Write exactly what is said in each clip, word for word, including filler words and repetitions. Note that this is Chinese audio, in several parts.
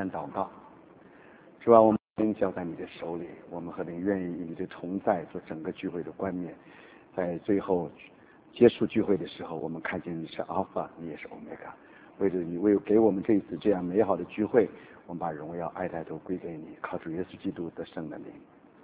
单祷告。主啊，我们交在你的手里，我们何等愿意以你的同在做整个聚会的冠冕，在最后结束聚会的时候，我们看见你是 Alpha， 你也是 Omega。为着你为给我们这一次这样美好的聚会，我们把荣耀爱戴都归给你，靠主耶稣基督得胜的名。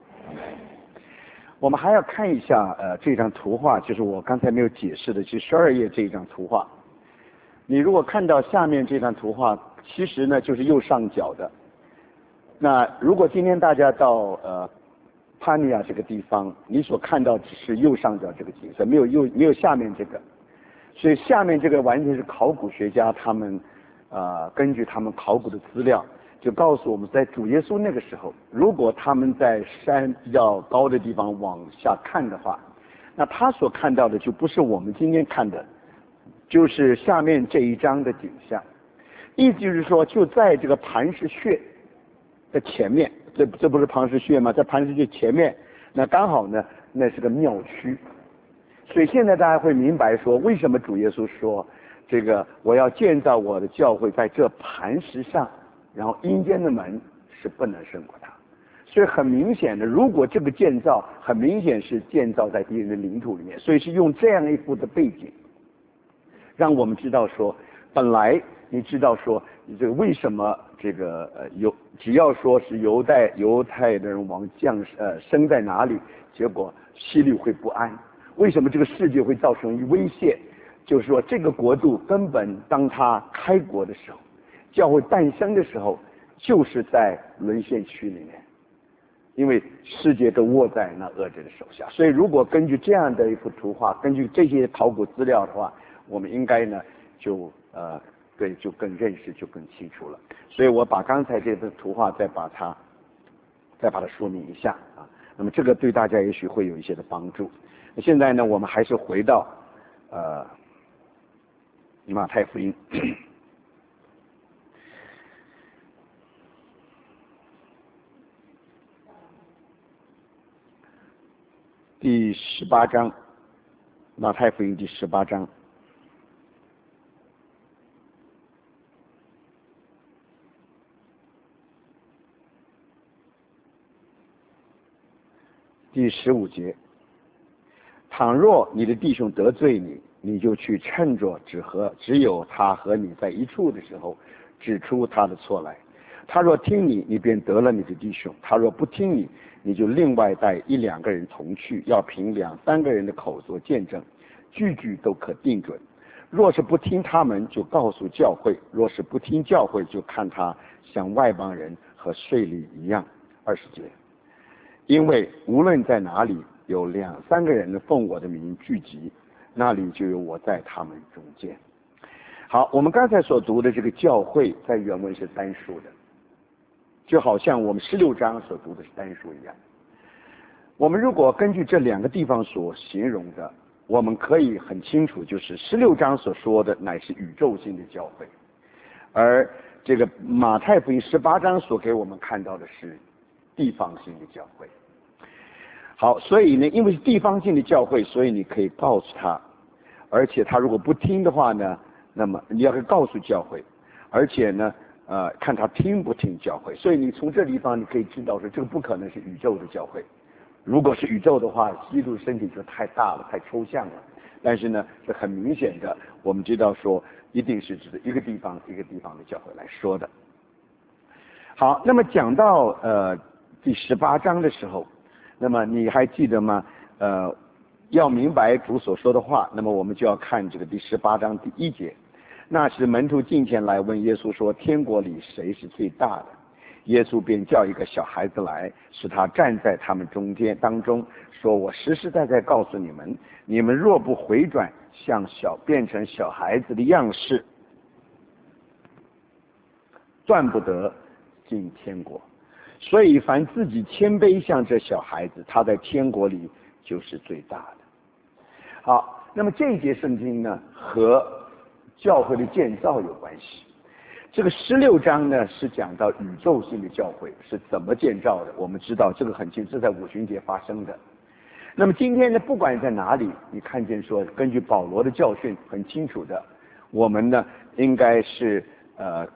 我们还要看一下呃这张图画，就是我刚才没有解释的，就是十二页这一张图画。你如果看到下面这张图画，其实呢就是右上角的。那如果今天大家到呃帕尼亚这个地方，你所看到只是右上角这个景色，没有右没有下面这个。所以下面这个完全是考古学家他们呃根据他们考古的资料，就告诉我们，在主耶稣那个时候，如果他们在山比较高的地方往下看的话，那他所看到的就不是我们今天看的，就是下面这一张的景象。意思就是说，就在这个磐石穴的前面，这这不是磐石穴吗？在磐石穴前面，那刚好呢，那是个庙区。所以现在大家会明白说，为什么主耶稣说，这个我要建造我的教会在这磐石上，然后阴间的门是不能胜过它。所以很明显的，如果这个建造很明显是建造在敌人的领土里面，所以是用这样一幅的背景，让我们知道说，本来你知道说，这个为什么这个呃犹只要说是犹太犹太的人王降呃生在哪里，结果希律会不安。为什么这个世界会造成威胁？就是说，这个国度根本当它开国的时候，教会诞生的时候，就是在沦陷区里面，因为世界都握在那恶者的手下。所以，如果根据这样的一幅图画，根据这些考古资料的话，我们应该呢，就呃对，就更认识，就更清楚了。所以我把刚才这幅图画再把它再把它说明一下啊，那么这个对大家也许会有一些的帮助。现在呢，我们还是回到呃马太福音第十八章，马太福音第十八章。第十五节，倘若你的弟兄得罪你，你就去趁着只和只有他和你在一处的时候，指出他的错来。他若听你，你便得了你的弟兄；他若不听你，你就另外带一两个人同去，要凭两三个人的口做见证，句句都可定准。若是不听他们，就告诉教会；若是不听教会，就看他像外邦人和税吏一样。二十节，因为无论在哪里有两三个人奉我的名聚集，那里就有我在他们中间。好，我们刚才所读的这个教会在原文是单数的，就好像我们十六章所读的是单数一样。我们如果根据这两个地方所形容的，我们可以很清楚，就是十六章所说的乃是宇宙性的教会，而这个马太福音十八章所给我们看到的是地方性的教会。好，所以呢，因为是地方性的教会，所以你可以告诉他，而且他如果不听的话呢，那么你要告诉教会，而且呢，呃，看他听不听教会。所以你从这地方你可以知道说，这个不可能是宇宙的教会。如果是宇宙的话，基督身体就太大了，太抽象了。但是呢，是很明显的，我们知道说，一定是指的一个地方一个地方的教会来说的。好，那么讲到呃第十八章的时候，那么你还记得吗？呃，要明白主所说的话，那么我们就要看这个第十八章第一节。那时门徒进前来问耶稣说：“天国里谁是最大的？”耶稣便叫一个小孩子来，使他站在他们中间当中，说：“我实实在在告诉你们，你们若不回转，向小变成小孩子的样式，断不得进天国。所以凡自己谦卑像这小孩子，他在天国里就是最大的。”好，那么这一节圣经呢，和教会的建造有关系。这个十六章呢，是讲到宇宙性的教会是怎么建造的。我们知道这个很清楚，这在五旬节发生的。那么今天呢，不管在哪里，你看见说，根据保罗的教训，很清楚的，我们呢应该是呃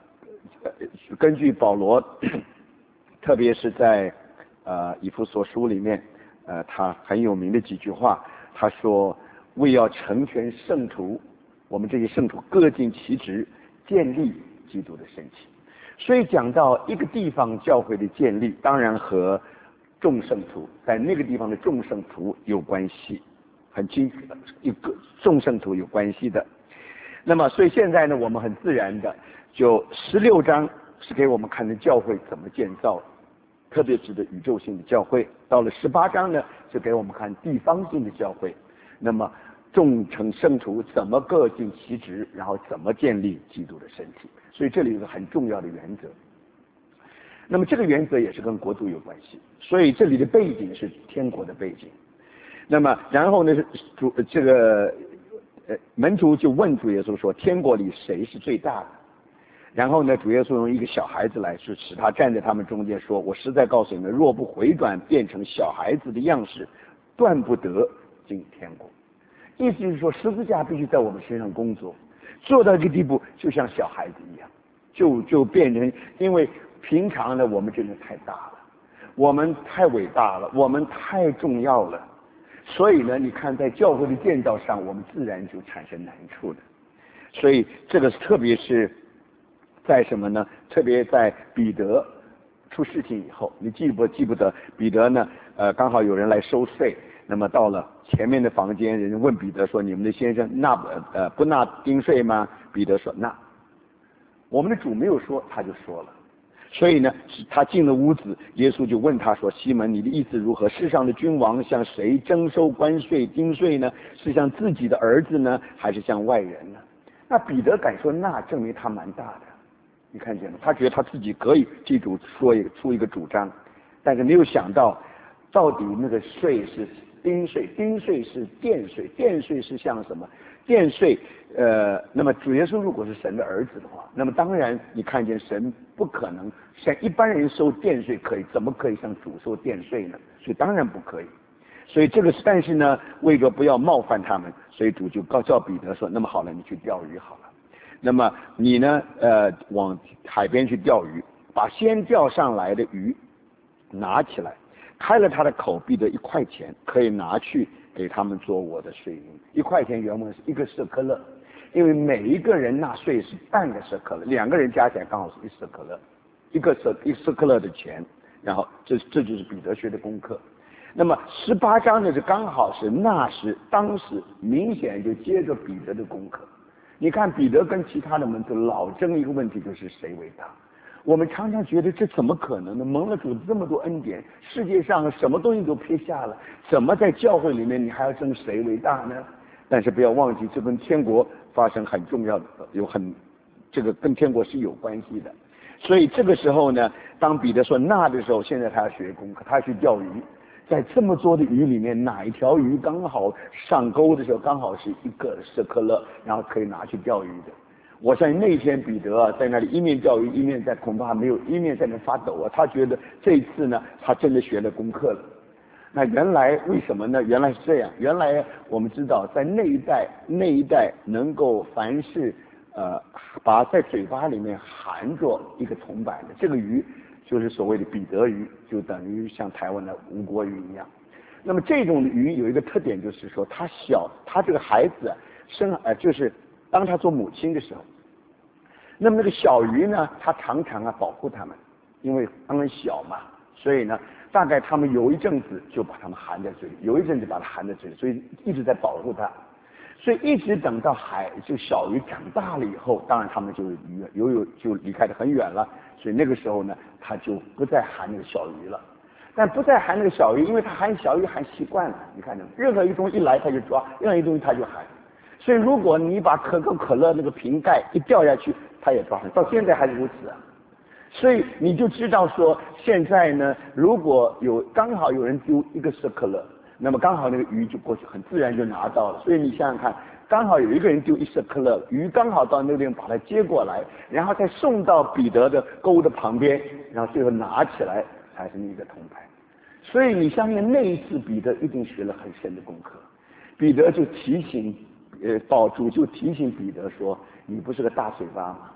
根据保罗，特别是在呃以弗所书里面，呃他很有名的几句话，他说为要成全圣徒，我们这些圣徒各尽其职，建立基督的身体。所以讲到一个地方教会的建立，当然和众圣徒在那个地方的众圣徒有关系，很清楚的，一个众圣徒有关系的。那么所以现在呢，我们很自然的就十六章是给我们看的教会怎么建造，特别指的宇宙性的教会。到了十八章呢，就给我们看地方性的教会。那么众成圣徒怎么各尽其职，然后怎么建立基督的身体。所以这里有个很重要的原则。那么这个原则也是跟国度有关系，所以这里的背景是天国的背景。那么然后呢，主这个呃门徒就问主耶稣说：“天国里谁是最大的？”然后呢，主耶稣用一个小孩子来，是使他站在他们中间说：“我实在告诉你们，若不回转变成小孩子的样式，断不得进天国。”意思就是说，十字架必须在我们身上工作，做到这个地步，就像小孩子一样，就就变成，因为平常呢，我们真的太大了，我们太伟大了，我们太重要了，所以呢，你看在教会的建造上，我们自然就产生难处的。所以这个特别是在什么呢？特别在彼得出事情以后，你记不记不得彼得呢？呃，刚好有人来收税，那么到了前面的房间，人问彼得说：“你们的先生纳呃不纳丁税吗？”彼得说：“纳。”我们的主没有说，他就说了。所以呢，他进了屋子，耶稣就问他说：“西门，你的意思如何？世上的君王向谁征收关税、丁税呢？是向自己的儿子呢，还是向外人呢？”那彼得敢说那，证明他蛮大的。你看见吗？他觉得他自己可以替主说一个出一个主张，但是没有想到，到底那个税是丁税，丁税是殿税，殿税是像什么？殿税，呃，那么主耶稣如果是神的儿子的话，那么当然你看见神不可能像一般人收殿税可以，怎么可以向主收殿税呢？所以当然不可以。所以这个，但是呢，为着不要冒犯他们，所以主就告叫彼得说：“那么好了，你去钓鱼好了。那么你呢，呃，往海边去钓鱼，把先钓上来的鱼拿起来，开了他的口，必得一块钱，可以拿去给他们做我的税银。一块钱原文是一个舍克勒，因为每一个人纳税是半个舍克勒，两个人加起来刚好是一舍克勒，一个舍一舍克勒的钱。然后这这就是彼得学的功课。那么十八章呢，是刚好是那时当时明显就接着彼得的功课。你看彼得跟其他的门徒老争一个问题，就是谁为大。我们常常觉得这怎么可能呢？蒙了主这么多恩典，世界上什么东西都撇下了，怎么在教会里面你还要争谁为大呢？但是不要忘记，这跟天国发生很重要的，有很这个跟天国是有关系的。所以这个时候呢，当彼得说那的时候，现在他要学功课，他要去钓鱼。在这么多的鱼里面，哪一条鱼刚好上钩的时候，刚好是一个舍克勒，然后可以拿去钓鱼的。我相信那天彼得啊，在那里一面钓鱼，一面在恐怕没有一面在那发抖啊。他觉得这一次呢，他真的学了功课了。那原来为什么呢？原来是这样。原来我们知道，在那一代那一代能够凡是呃把在嘴巴里面含着一个铜板的这个鱼，就是所谓的彼得鱼，就等于像台湾的吴国鱼一样。那么这种鱼有一个特点，就是说它小，它这个孩子生呃就是当他做母亲的时候，那么那个小鱼呢，它常常啊保护它们，因为它们小嘛，所以呢，大概他们有一阵子就把它们含在嘴里，有一阵子把它含在嘴里，所以一直在保护它。所以一直等到海就小鱼长大了以后，当然他们就游游就离开得很远了，所以那个时候呢，他就不再含那个小鱼了。但不再含那个小鱼，因为他含小鱼含习惯了，你看见任何一东西一来他就抓，任何一东西他就含。所以如果你把可口可乐那个瓶盖一掉下去，他也抓，到现在还是如此啊。所以你就知道说，现在呢，如果有刚好有人丢一个舍可乐，那么刚好那个鱼就过去，很自然就拿到了。所以你想想看，刚好有一个人丢一舍可乐，鱼刚好到那个地方把它接过来，然后再送到彼得的钩的旁边，然后最后拿起来才是那个铜牌。所以你相信那一次彼得一定学了很深的功课。彼得就提醒，呃，宝主就提醒彼得说：“你不是个大嘴巴吗？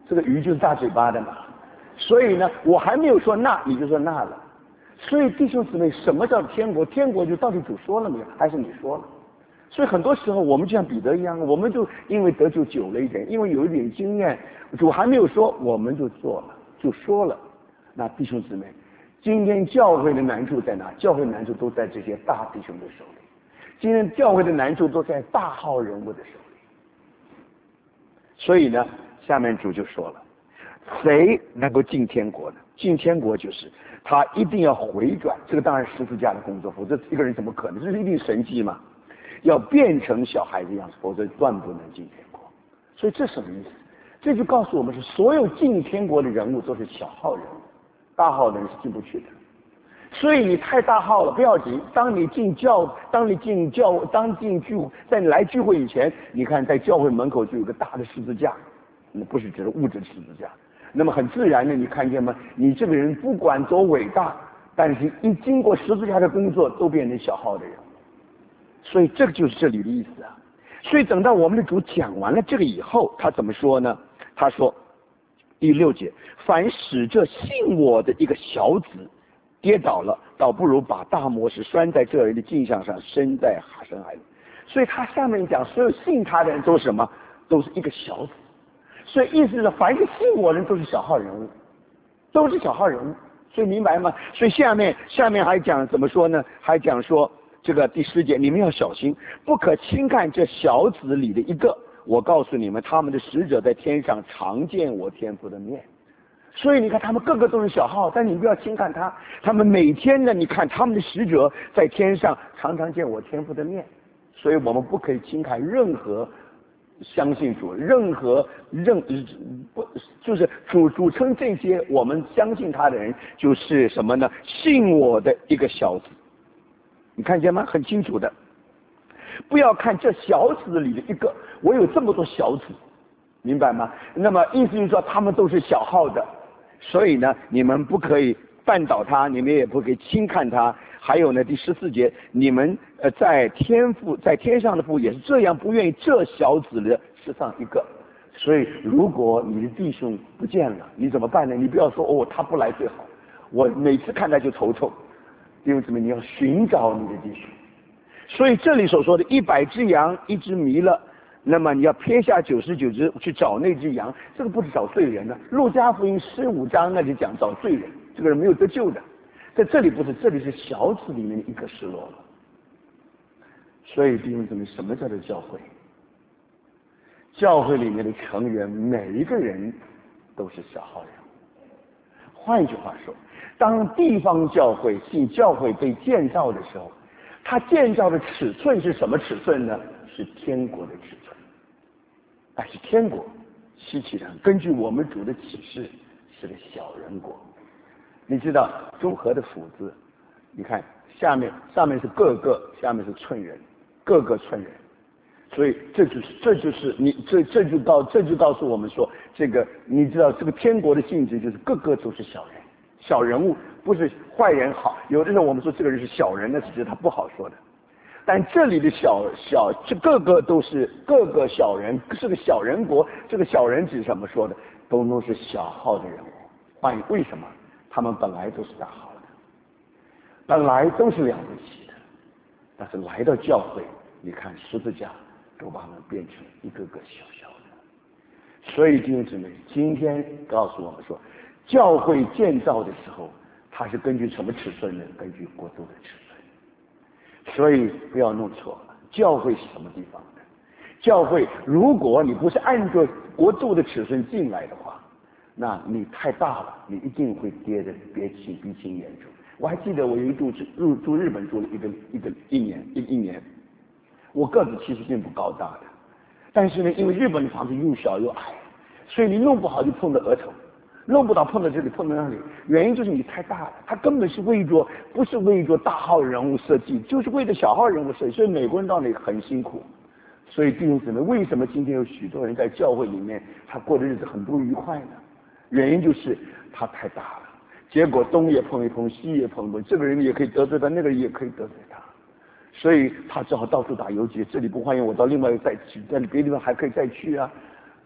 这个鱼就是大嘴巴的嘛。所以呢，我还没有说那，你就说那了。所以弟兄姊妹，什么叫天国？天国就到底主说了没有，还是你说了？所以很多时候我们就像彼得一样，我们就因为得救久了一点，因为有一点经验，主还没有说，我们就做了，就说了。那弟兄姊妹，今天教会的难处在哪？教会难处都在这些大弟兄的手里。今天教会的难处都在大号人物的手里。所以呢，下面主就说了，谁能够进天国呢？进天国就是他一定要回转，这个当然十字架的工作，否则一个人怎么可能？这是一定神迹嘛。要变成小孩子样子，否则断不能进天国。所以这什么意思？这就告诉我们是所有进天国的人物都是小号人物，大号的人是进不去的。所以你太大号了不要紧，当你进教，当你进教，当进聚，在你来聚会以前，你看在教会门口就有个大的十字架，那不是指的物质十字架。那么很自然的，你看见吗？你这个人不管多伟大，但是一经过十字架的工作，都变成小号的人。所以这个就是这里的意思啊。所以等到我们的主讲完了这个以后，他怎么说呢？他说第六节，凡使这信我的一个小子跌倒了，倒不如把大磨石拴在这人的镜像上，身在深海里。所以他下面讲，所有信他的人都是什么？都是一个小子。所以意思是，凡是信我的人都是小号人物，都是小号人物。所以明白吗？所以下面下面还讲怎么说呢？还讲说这个第十节，你们要小心，不可轻看这小子里的一个。我告诉你们，他们的使者在天上常见我天父的面。所以你看，他们个个都是小号，但你不要轻看他。他们每天呢，你看他们的使者在天上常常见我天父的面。所以我们不可以轻看任何相信主，任何任不就是主主称这些我们相信他的人，就是什么呢？信我的一个小子。你看见吗？很清楚的。不要看这小子里的一个，我有这么多小子，明白吗？那么意思就是说他们都是小号的，所以呢，你们不可以绊倒他，你们也不可以轻看他。还有呢，第十四节，你们呃在天父在天上的父也是这样，不愿意这小子的世上一个。所以如果你的弟兄不见了，你怎么办呢？你不要说哦他不来最好，我每次看他就头痛。弟兄姊妹，你要寻找你的弟兄。所以这里所说的一百只羊，一只迷了，那么你要撇下九十九只去找那只羊，这个不是找罪人的。路加福音十五章那里讲找罪人，这个人没有得救的。在这里不是，这里是小子里面的一个失落了。所以弟兄姊妹，什么叫做教会？教会里面的成员每一个人都是小号人。换一句话说，当地方教会信教会被建造的时候，它建造的尺寸是什么尺寸呢？是天国的尺寸。但是天国稀奇的，根据我们主的启示，是个小人国。你知道中和的斧子，你看下面上面是个个，下面是寸人，个个寸人。所以这就是这就是你这这就告这就告诉我们说，这个你知道这个天国的性质就是个个都是小人，小人物，不是坏人好。有的时候我们说这个人是小人，那只是他不好说的。但这里的小小这个个都是个个小人，是个小人国。这个小人指什么说的？都都是小号的人物。换为什么？他们本来都是大号的，本来都是了不起的，但是来到教会，你看十字架都把他们变成一个个小小的。所以弟兄姊妹，今天告诉我们说，教会建造的时候，它是根据什么尺寸呢？根据国度的尺寸。所以不要弄错了，教会是什么地方的？教会，如果你不是按照国度的尺寸进来的话，那你太大了，你一定会跌得鼻青鼻青眼肿。我还记得我有一度入住日本住了一个一个一年一一年，我个子其实并不高大的，但是呢，因为日本的房子又小又矮，所以你弄不好就碰到额头，弄不到碰到这里碰到那里，原因就是你太大了。它根本是为着不是为着大号人物设计，就是为了小号人物设计。所以美国人到那里很辛苦。所以弟兄姊妹，为什么今天有许多人在教会里面他过的日子很不愉快呢？原因就是他太大了，结果东也碰一碰，西也碰一碰，这个人也可以得罪他，那个人也可以得罪他，所以他只好到处打游击，这里不欢迎我到另外再去，在别的地方还可以再去啊。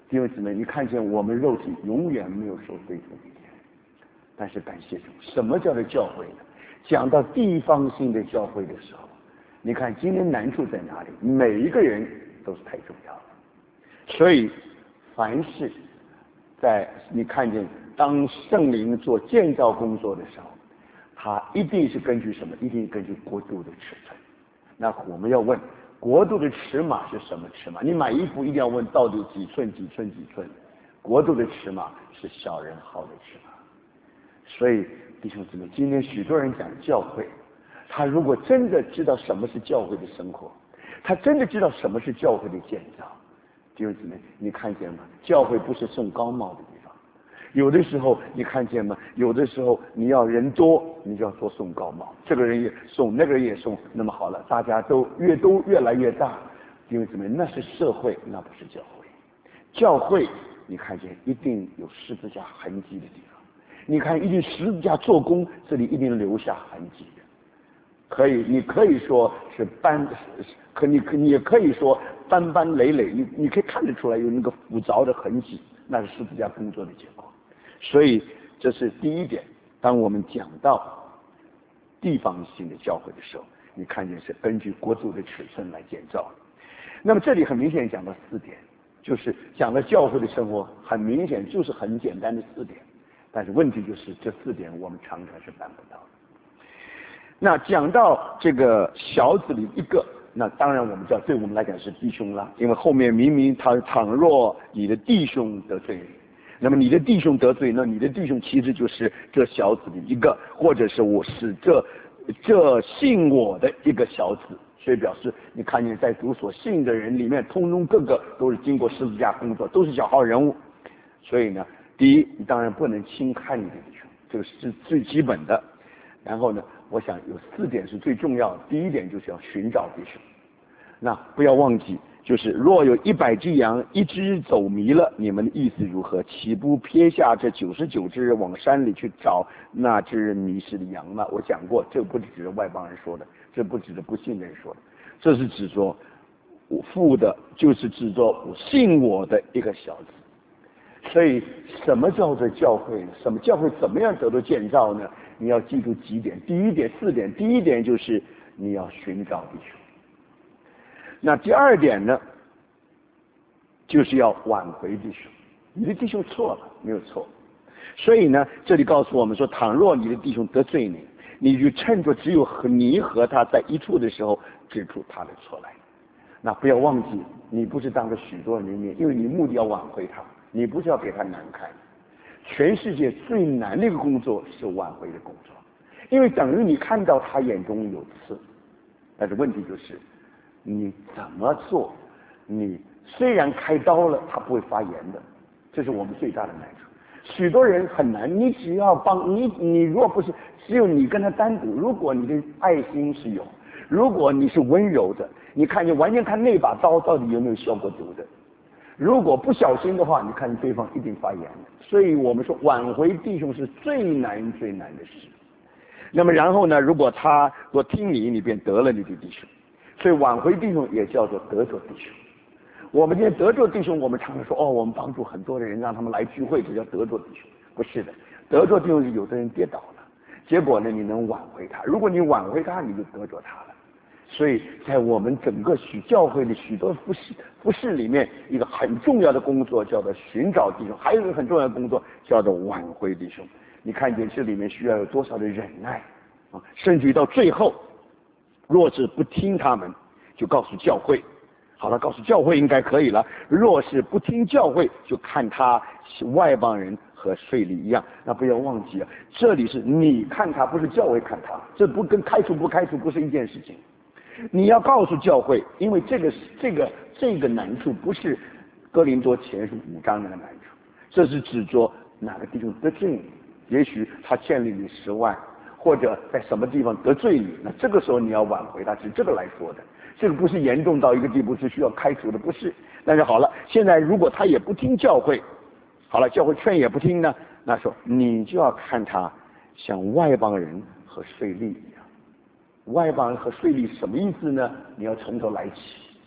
弟兄姊妹，你看见我们肉体永远没有受罪的一天，但是感谢主，什么叫做教会呢？讲到地方性的教会的时候，你看今天难处在哪里？每一个人都是太重要了。所以凡是在你看见当圣灵做建造工作的时候，他一定是根据什么？一定根据国度的尺寸。那我们要问，国度的尺码是什么尺码？你买衣服一定要问到底几寸几寸几寸。国度的尺码是小人好的尺码。所以弟兄姊妹，今天许多人讲教会，他如果真的知道什么是教会的生活，他真的知道什么是教会的建造，弟兄姊妹，你看见吗？教会不是送高帽的地方。有的时候你看见吗？有的时候你要人多，你就要多送高帽，这个人也送，那个人也送，那么好了，大家都越都越来越大。弟兄姊妹，那是社会，那不是教会。教会你看见一定有十字架痕迹的地方，你看一定十字架做工，这里一定留下痕迹的。可以，你可以说是斑，可你可你也可以说斑斑累累，你你可以看得出来有那个复杂的痕迹，那是十字架工作的结果。所以这是第一点。当我们讲到地方性的教会的时候，你看见是根据国度的尺寸来建造。那么这里很明显讲到四点，就是讲到教会的生活，很明显就是很简单的四点。但是问题就是这四点我们常常是办不到的。那讲到这个小子里一个，那当然我们知道对我们来讲是弟兄了，因为后面明明他倘若你的弟兄得罪你，那么你的弟兄得罪，那你的弟兄其实就是这小子里一个，或者是我是这这信我的一个小子。所以表示你看见在主所信的人里面，通通各个都是经过十字架工作，都是小号人物。所以呢，第一，你当然不能轻看你的弟兄，这个是最基本的。然后呢，我想有四点是最重要的。第一点就是要寻找弟兄，那不要忘记，就是若有一百只羊，一只走迷了，你们的意思如何？岂不撇下这九十九只往山里去找那只迷失的羊吗？我讲过，这不是指着外邦人说的，这不指着不信人说的，这是指着我父的，就是指着我信我的一个小子。所以什么叫做教会呢？什么教会怎么样得到建造呢？你要记住几点。第一点，四点。第一点就是你要寻找弟兄。那第二点呢，就是要挽回弟兄。你的弟兄错了，没有错。所以呢，这里告诉我们说，倘若你的弟兄得罪你，你就趁着只有和你和他在一处的时候，指出他的错来。那不要忘记，你不是当着许多人的面，因为你目的要挽回他，你不是要给他难看。全世界最难的一个工作是挽回的工作，因为等于你看到他眼中有刺，但是问题就是你怎么做？你虽然开刀了，他不会发炎的，这是我们最大的难处。许多人很难，你只要帮你，你若不是只有你跟他单独，如果你的爱心是有，如果你是温柔的，你看你完全看那把刀到底有没有消过毒的。如果不小心的话，你看对方一定发炎的。所以我们说挽回弟兄是最难最难的事。那么然后呢，如果他若听你，你便得了你的弟兄。所以挽回弟兄也叫做得着弟兄。我们今天得着弟兄，我们常常说哦，我们帮助很多的人，让他们来聚会，这叫得着弟兄。不是的，得着弟兄是有的人跌倒了，结果呢，你能挽回他。如果你挽回他，你就得着他了。所以在我们整个许教会的许多服饰服饰里面，一个很重要的工作叫做寻找弟兄，还有一个很重要的工作叫做挽回弟兄。你看见这里面需要有多少的忍耐啊，甚至于到最后，若是不听他们，就告诉教会，好了，告诉教会应该可以了。若是不听教会，就看他外邦人和税吏一样。那不要忘记啊，这里是你看他，不是教会看他，这不跟开除不开除不是一件事情。你要告诉教会，因为这个这个这个难处不是哥林多前书五章那个难处，这是指着哪个弟兄得罪你，也许他欠了你十万，或者在什么地方得罪你，那这个时候你要挽回他，是这个来说的。这个不是严重到一个地步是需要开除的，不是。但是好了，现在如果他也不听教会，好了，教会劝也不听呢，那时候你就要看他像外邦人和税吏一样。外邦人和税吏什么意思呢？你要从头来起。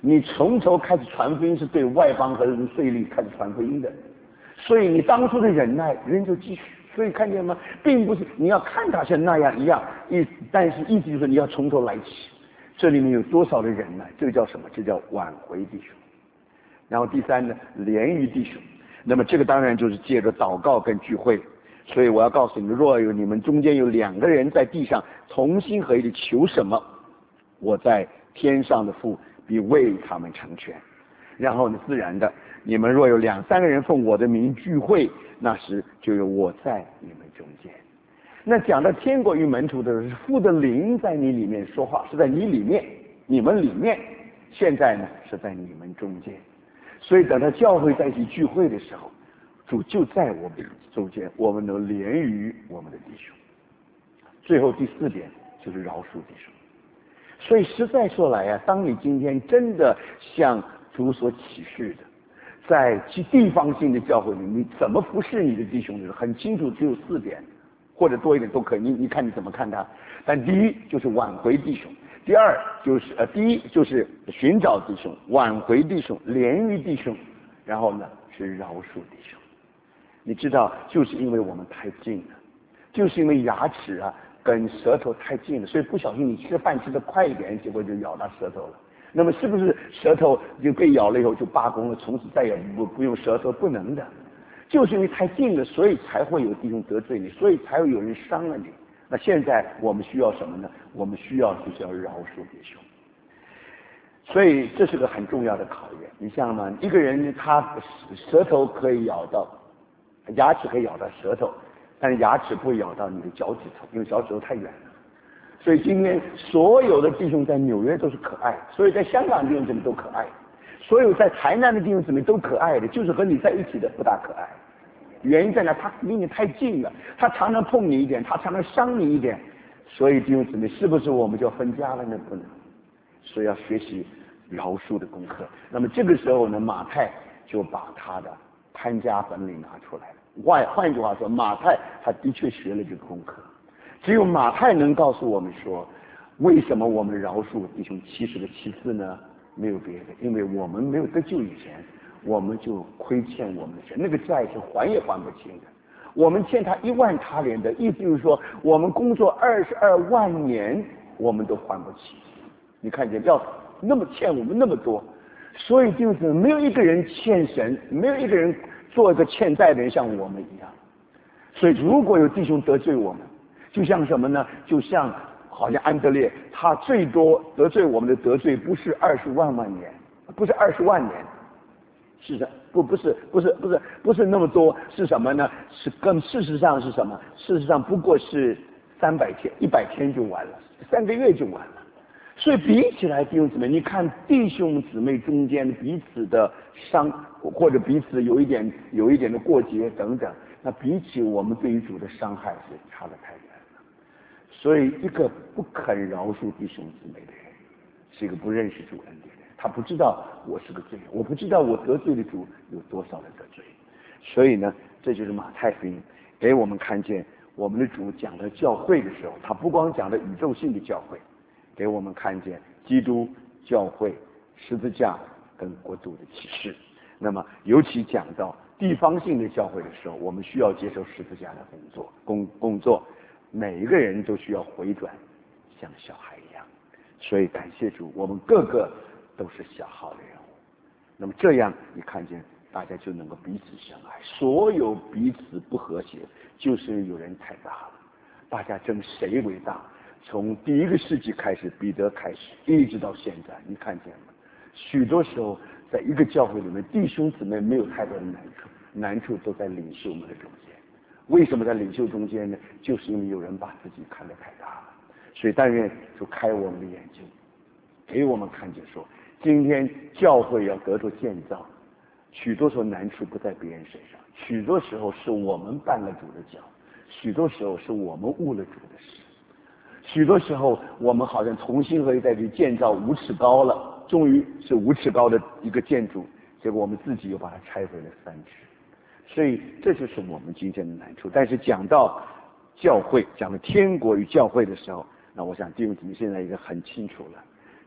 你从头开始传福音是对外邦和税吏开始传福音的，所以你当初的忍耐，人就继续。所以看见吗？并不是你要看他像那样一样，意但是意思就是你要从头来起。这里面有多少的忍耐？这个叫什么？这叫挽回弟兄。然后第三呢，连于弟兄。那么这个当然就是借着祷告跟聚会。所以我要告诉你们，若有你们中间有两个人在地上同心合意的求什么，我在天上的父必为他们成全。然后呢，自然的，你们若有两三个人奉我的名聚会，那时就有我在你们中间。那讲到天国与门徒的时候，是父的灵在你里面说话，是在你里面，你们里面。现在呢，是在你们中间。所以等到教会在一起聚会的时候，主就在我们中间，我们能连于我们的弟兄。最后第四点就是饶恕弟兄。所以实在说来啊，当你今天真的向主所启示的，在其地方性的教会里，你怎么服侍你的弟兄的时候，很清楚，只有四点，或者多一点都可以。你你看你怎么看他？但第一就是挽回弟兄，第二就是呃，第一就是寻找弟兄，挽回弟兄，连于弟兄，然后呢是饶恕弟兄。你知道，就是因为我们太近了，就是因为牙齿啊跟舌头太近了，所以不小心你吃饭吃得快一点，结果就咬到舌头了。那么是不是舌头就被咬了以后就罢工了，从此再也不不用舌头？不能的，就是因为太近了，所以才会有弟兄得罪你，所以才会有人伤了你。那现在我们需要什么呢？我们需要就是要饶恕弟兄。所以这是个很重要的考验。你想嘛，一个人他舌头可以咬到，牙齿可以咬到舌头，但是牙齿不会咬到你的脚趾头，因为脚趾头太远了。所以今天所有的弟兄在纽约都是可爱，所以在香港的弟兄姊妹都可爱，所有在台南的弟兄姊妹都可爱的，就是和你在一起的不大可爱。原因在哪？他离你太近了，他常常碰你一点，他常常伤你一点，所以弟兄姊妹，是不是我们就分家了呢？不能。所以要学习饶恕的功课。那么这个时候呢，马太就把他的看家本领拿出来了。换换句话说，马太他的确学了这个功课。只有马太能告诉我们说，为什么我们饶恕弟兄七十个七次呢？没有别的，因为我们没有得救以前，我们就亏欠我们的神，那个债是还也还不清的。我们欠他一万他连的，意思就是说，我们工作二十二万年，我们都还不起。你看见，要那么欠我们那么多，所以就是没有一个人欠神，没有一个人做一个欠债的人像我们一样。所以如果有弟兄得罪我们，就像什么呢？就像好像安德烈，他最多得罪我们的得罪不是二十万万年，不是二十万年，是的，不不是不是不是不是那么多，是什么呢？是跟事实上是什么？事实上不过是三百天、一百天就完了，三个月就完了。所以比起来，弟兄姊妹，你看弟兄姊妹中间彼此的伤，或者彼此有一点有一点的过节等等，那比起我们对于主的伤害是差得太远了。所以一个不肯饶恕弟兄姊妹的人，是一个不认识主恩的人，他不知道我是个罪人，我不知道我得罪的主有多少的得罪。所以呢，这就是马太福音给我们看见，我们的主讲的教会的时候，他不光讲的宇宙性的教会，给我们看见基督教会十字架跟国度的启示。那么尤其讲到地方性的教会的时候，我们需要接受十字架的工作工工作每一个人都需要回转像小孩一样。所以感谢主，我们个个都是小号的人物。那么这样你看见大家就能够彼此相爱。所有彼此不和谐，就是有人太大了，大家争谁为大。从第一个世纪开始，彼得开始一直到现在，你看见吗？许多时候在一个教会里面，弟兄姊妹没有太多的难处，难处都在领袖们的中间。为什么在领袖中间呢？就是因为有人把自己看得太大了。所以但愿就开我们的眼睛，给我们看见说，今天教会要得着建造，许多时候难处不在别人身上，许多时候是我们绊了主的脚，许多时候是我们误了主的事，许多时候我们好像同心合意在这里建造五尺高了，终于是五尺高的一个建筑，结果我们自己又把它拆毁了三尺。所以这就是我们今天的难处。但是讲到教会，讲到天国与教会的时候，那我想弟兄姊妹现在已经很清楚了，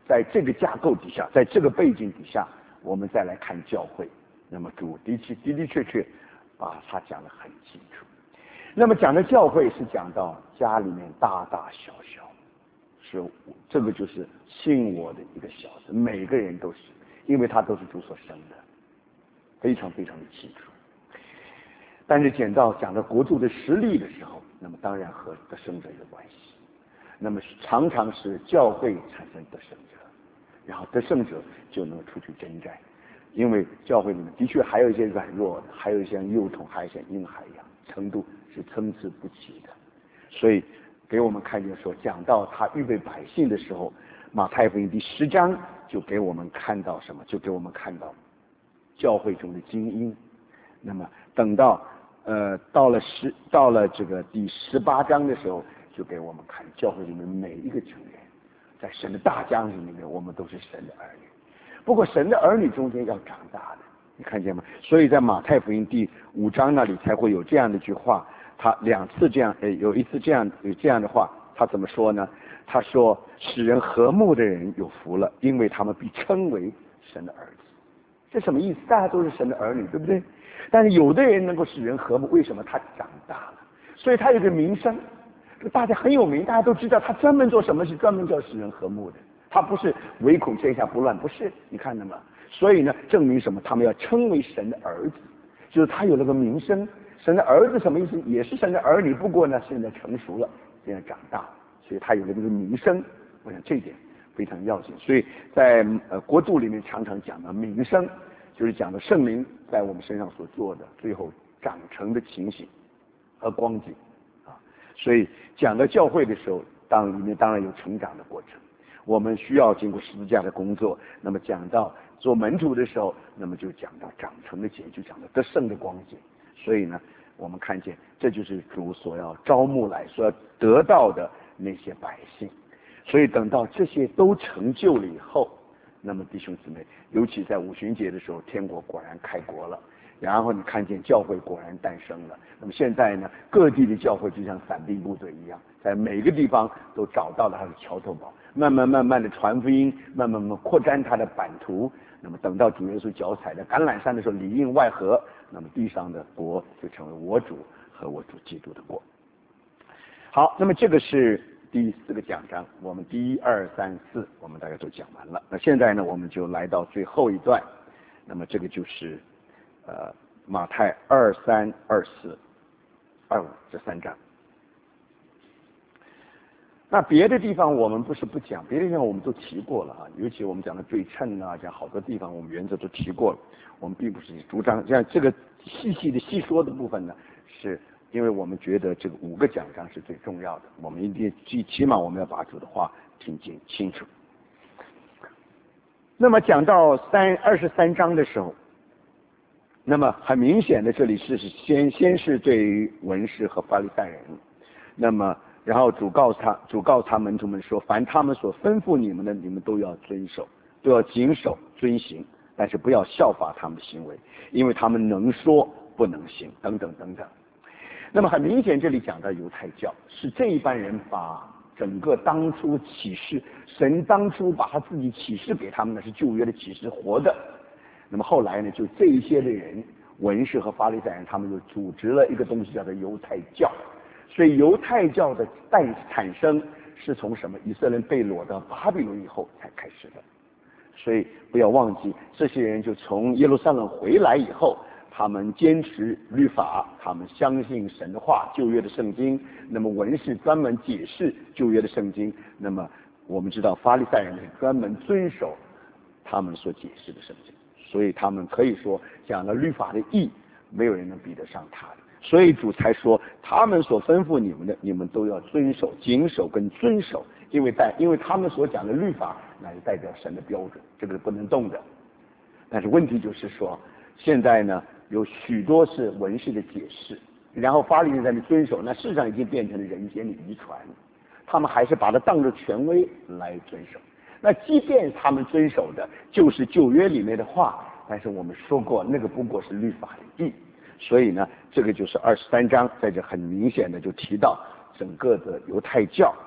在这个架构底下，在这个背景底下，我们再来看教会，那么主的确的的确确把它讲得很清楚。那么讲的教会是讲到家里面大大小小，是这个就是信我的一个小子，每个人都是，因为他都是主所生的，非常非常的清楚。但是讲到讲到国度的实力的时候，那么当然和得胜者有关系。那么常常是教会产生得胜者，然后得胜者就能出去征战，因为教会里面的确还有一些软弱的，还有一些像幼童，还有一些婴孩一样，程度是参差不齐的。所以给我们看见说，讲到他预备百姓的时候，马太福音第十章就给我们看到什么？就给我们看到教会中的精英。那么等到呃到了十到了这个第十八章的时候，就给我们看教会里面每一个成员，在神的大家庭里面，我们都是神的儿女。不过神的儿女中间要长大的，你看见吗？所以在马太福音第五章那里才会有这样的一句话，他两次这样，呃，有一次这样有这样的话，他怎么说呢？他说：“使人和睦的人有福了，因为他们被称为神的儿子。”这什么意思？大家都是神的儿女，对不对？但是有的人能够使人和睦，为什么？他长大了，所以他有个名声。大家很有名，大家都知道他专门做什么事，专门叫使人和睦的。他不是唯恐天下不乱，不是，你看到吗？所以呢，证明什么？他们要称为神的儿子，就是他有那个名声。神的儿子什么意思？也是神的儿女，不过呢，现在成熟了，现在长大了，所以他有了这个名声。我想这一点非常要紧。所以在呃国度里面常常讲的名声，就是讲的圣灵在我们身上所做的最后长成的情形和光景。所以讲到教会的时候，当里面当然有成长的过程，我们需要经过十字架的工作。那么讲到做门徒的时候，那么就讲到长成的节，就讲到得胜的光景。所以呢，我们看见这就是主所要招募来、所要得到的那些百姓。所以等到这些都成就了以后，那么弟兄姊妹，尤其在五旬节的时候，天国果然开国了。然后你看见教会果然诞生了。那么现在呢，各地的教会就像伞兵部队一样，在每个地方都找到了他的桥头堡，慢慢慢慢的传福音，慢慢慢扩展他的版图。那么等到主耶稣脚踩在橄榄山的时候，里应外合，那么地上的国就成为我主和我主基督的国。好，那么这个是第四个讲章，我们第一二三四我们大概都讲完了。那现在呢，我们就来到最后一段，那么这个就是呃，马太二三、二四、二五这三章。那别的地方我们不是不讲，别的地方我们都提过了啊，尤其我们讲的对称啊，讲好多地方我们原则都提过了。我们并不是主张像这个细细的细说的部分呢，是因为我们觉得这个五个讲章是最重要的，我们一定起起码我们要把主的话听清清楚。那么讲到三二十三章的时候。那么很明显的，这里是先先是对于文士和法利赛人，那么然后主告诉他，主告诉他门徒们说，凡他们所吩咐你们的，你们都要遵守，都要谨守遵行，但是不要效法他们的行为，因为他们能说不能行，等等等等。那么很明显，这里讲到犹太教是这一班人把整个当初启示，神当初把他自己启示给他们的是旧约的启示活的。那么后来呢，就这一些的人，文士和法利赛人，他们就组织了一个东西叫做犹太教。所以犹太教的诞产生是从什么？以色列被掳到巴比伦以后才开始的。所以不要忘记，这些人就从耶路撒冷回来以后，他们坚持律法，他们相信神的话，旧约的圣经。那么文士专门解释旧约的圣经。那么我们知道法利赛人是专门遵守他们所解释的圣经。所以他们可以说讲了律法的义，没有人能比得上他的。所以主才说，他们所吩咐你们的，你们都要遵守、谨守跟遵守，因为代因为他们所讲的律法，那是代表神的标准，这个是不能动的。但是问题就是说，现在呢有许多是文士的解释，然后法利赛人的遵守，那事实上已经变成了人间的遗传，他们还是把它当作权威来遵守。那即便他们遵守的就是旧约里面的话，但是我们说过那个不过是律法的义。所以呢，这个就是二十三章在这很明显的就提到整个的犹太教。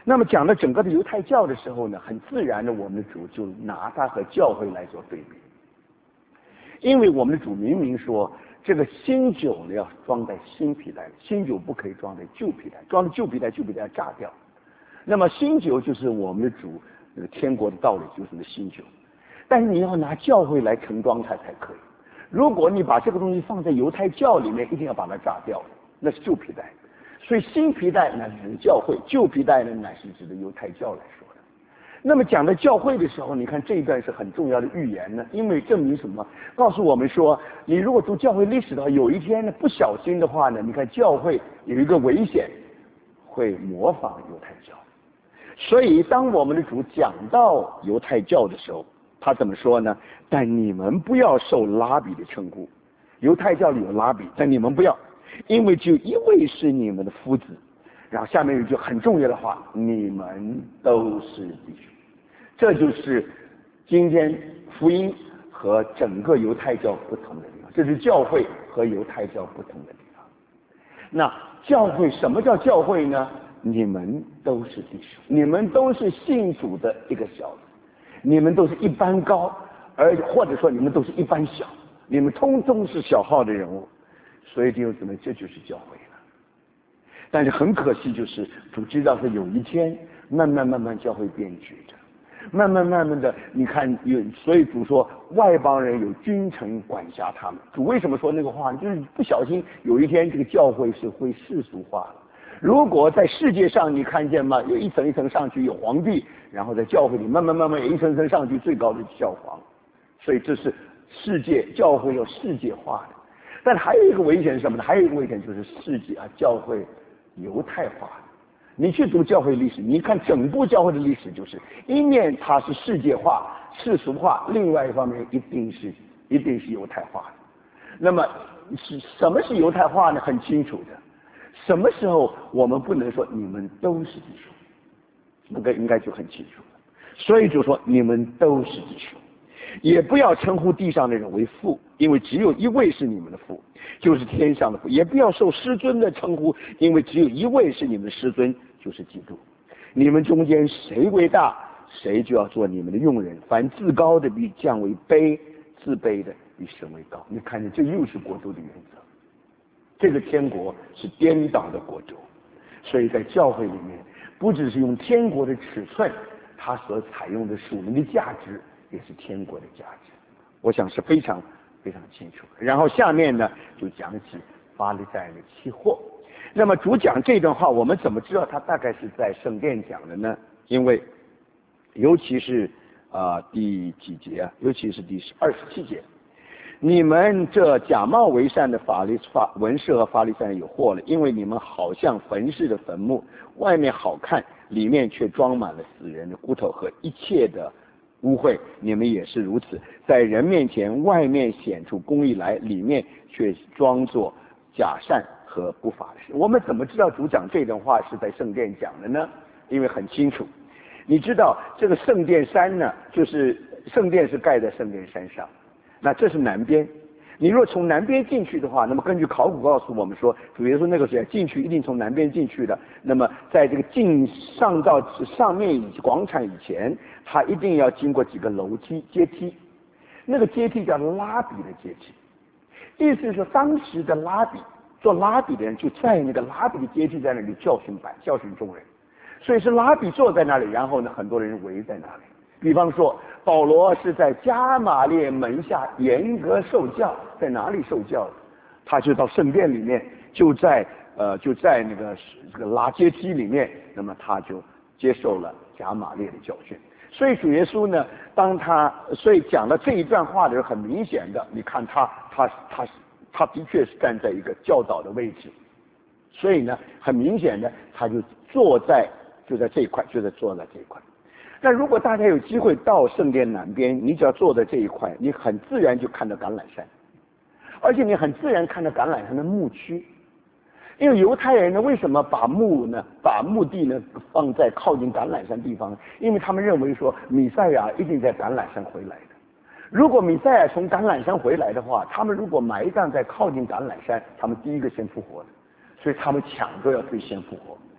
那么讲到整个的犹太教的时候呢，很自然的我们的主就拿它和教会来做对比，因为我们的主明明说这个新酒呢要装在新皮袋里，新酒不可以装在旧皮袋，装在旧皮袋旧皮袋要炸掉。那么新酒就是我们的主那个天国的道理，就是那新酒，但是你要拿教会来盛装它才可以。如果你把这个东西放在犹太教里面，一定要把它炸掉，那是旧皮袋。所以新皮带乃是教会，旧皮带呢乃是指的犹太教来说的。那么讲到教会的时候，你看这一段是很重要的预言呢，因为证明什么？告诉我们说，你如果读教会历史的话，有一天呢不小心的话呢，你看教会有一个危险，会模仿犹太教。所以当我们的主讲到犹太教的时候，他怎么说呢？但你们不要受拉比的称呼，犹太教里有拉比，但你们不要。因为只有一位是你们的夫子，然后下面有一句很重要的话，你们都是弟兄。这就是今天福音和整个犹太教不同的地方，这是教会和犹太教不同的地方。那教会什么叫教会呢？你们都是弟兄，你们都是信主的一个小子，你们都是一般高，而或者说你们都是一般小，你们通通是小号的人物。所以弟兄姊妹，这就是教会了。但是很可惜，就是主知道是有一天，慢慢慢慢教会变局的，慢慢慢慢的，你看有，所以主说外邦人有君臣管辖他们。主为什么说那个话呢？就是不小心有一天这个教会是会世俗化了。如果在世界上你看见吗？有一层一层上去有皇帝，然后在教会里慢慢慢慢有一层层上去，最高的教皇。所以这是世界教会要世界化的。但还有一个危险是什么呢？还有一个危险就是世界啊，教会犹太化。你去读教会历史，你看整部教会的历史，就是一面它是世界化、世俗化，另外一方面一定是一定是犹太化的。那么是什么是犹太化呢？很清楚的。什么时候我们不能说你们都是弟兄？那个应该就很清楚了。所以就说你们都是弟兄。也不要称呼地上的人为父，因为只有一位是你们的父，就是天上的父。也不要受师尊的称呼，因为只有一位是你们的师尊，就是基督。你们中间谁为大，谁就要做你们的用人。凡自高的必降为卑，自卑的必升为高。你看见这又是国度的原则。这个天国是颠倒的国度，所以在教会里面，不只是用天国的尺寸，它所采用的属灵的价值也是天国的价值，我想是非常非常清楚。然后下面呢就讲起法利赛人的期货。那么主讲这段话，我们怎么知道他大概是在圣殿讲的呢？因为尤其是啊、呃、第几节啊，尤其是第二十七节，你们这假冒为善的法利法文士和法利赛人有祸了，因为你们好像坟室的坟墓，外面好看，里面却装满了死人的骨头和一切的污秽。你们也是如此，在人面前外面显出公义来，里面却装作假善和不法的事。我们怎么知道主讲这段话是在圣殿讲的呢？因为很清楚，你知道这个圣殿山呢，就是圣殿是盖在圣殿山上，那这是南边。你若从南边进去的话，那么根据考古告诉我们说，主耶稣那个时候进去一定从南边进去的。那么在这个进上到上面以广场以前，他一定要经过几个楼梯阶梯，那个阶梯叫拉比的阶梯，意思是说当时的拉比做拉比的人就在那个拉比的阶梯在那里教训百教训众人，所以是拉比坐在那里，然后呢很多人围在那里。比方说保罗是在加马列门下严格受教，在哪里受教的？他就到圣殿里面，就在呃就在那个这个拉阶梯里面，那么他就接受了加马列的教训。所以主耶稣呢，当他所以讲了这一段话的时候，很明显的，你看他他他他的确是站在一个教导的位置，所以呢，很明显的他就坐在就在这一块，就在坐在这一块。但如果大家有机会到圣殿南边，你只要坐在这一块，你很自然就看到橄榄山，而且你很自然看到橄榄山的牧区。因为犹太人呢，为什么把墓呢，把墓地呢放在靠近橄榄山地方呢？因为他们认为说弥赛亚一定在橄榄山回来的。如果弥赛亚从橄榄山回来的话，他们如果埋葬在靠近橄榄山，他们第一个先复活的，所以他们抢着要最先复活。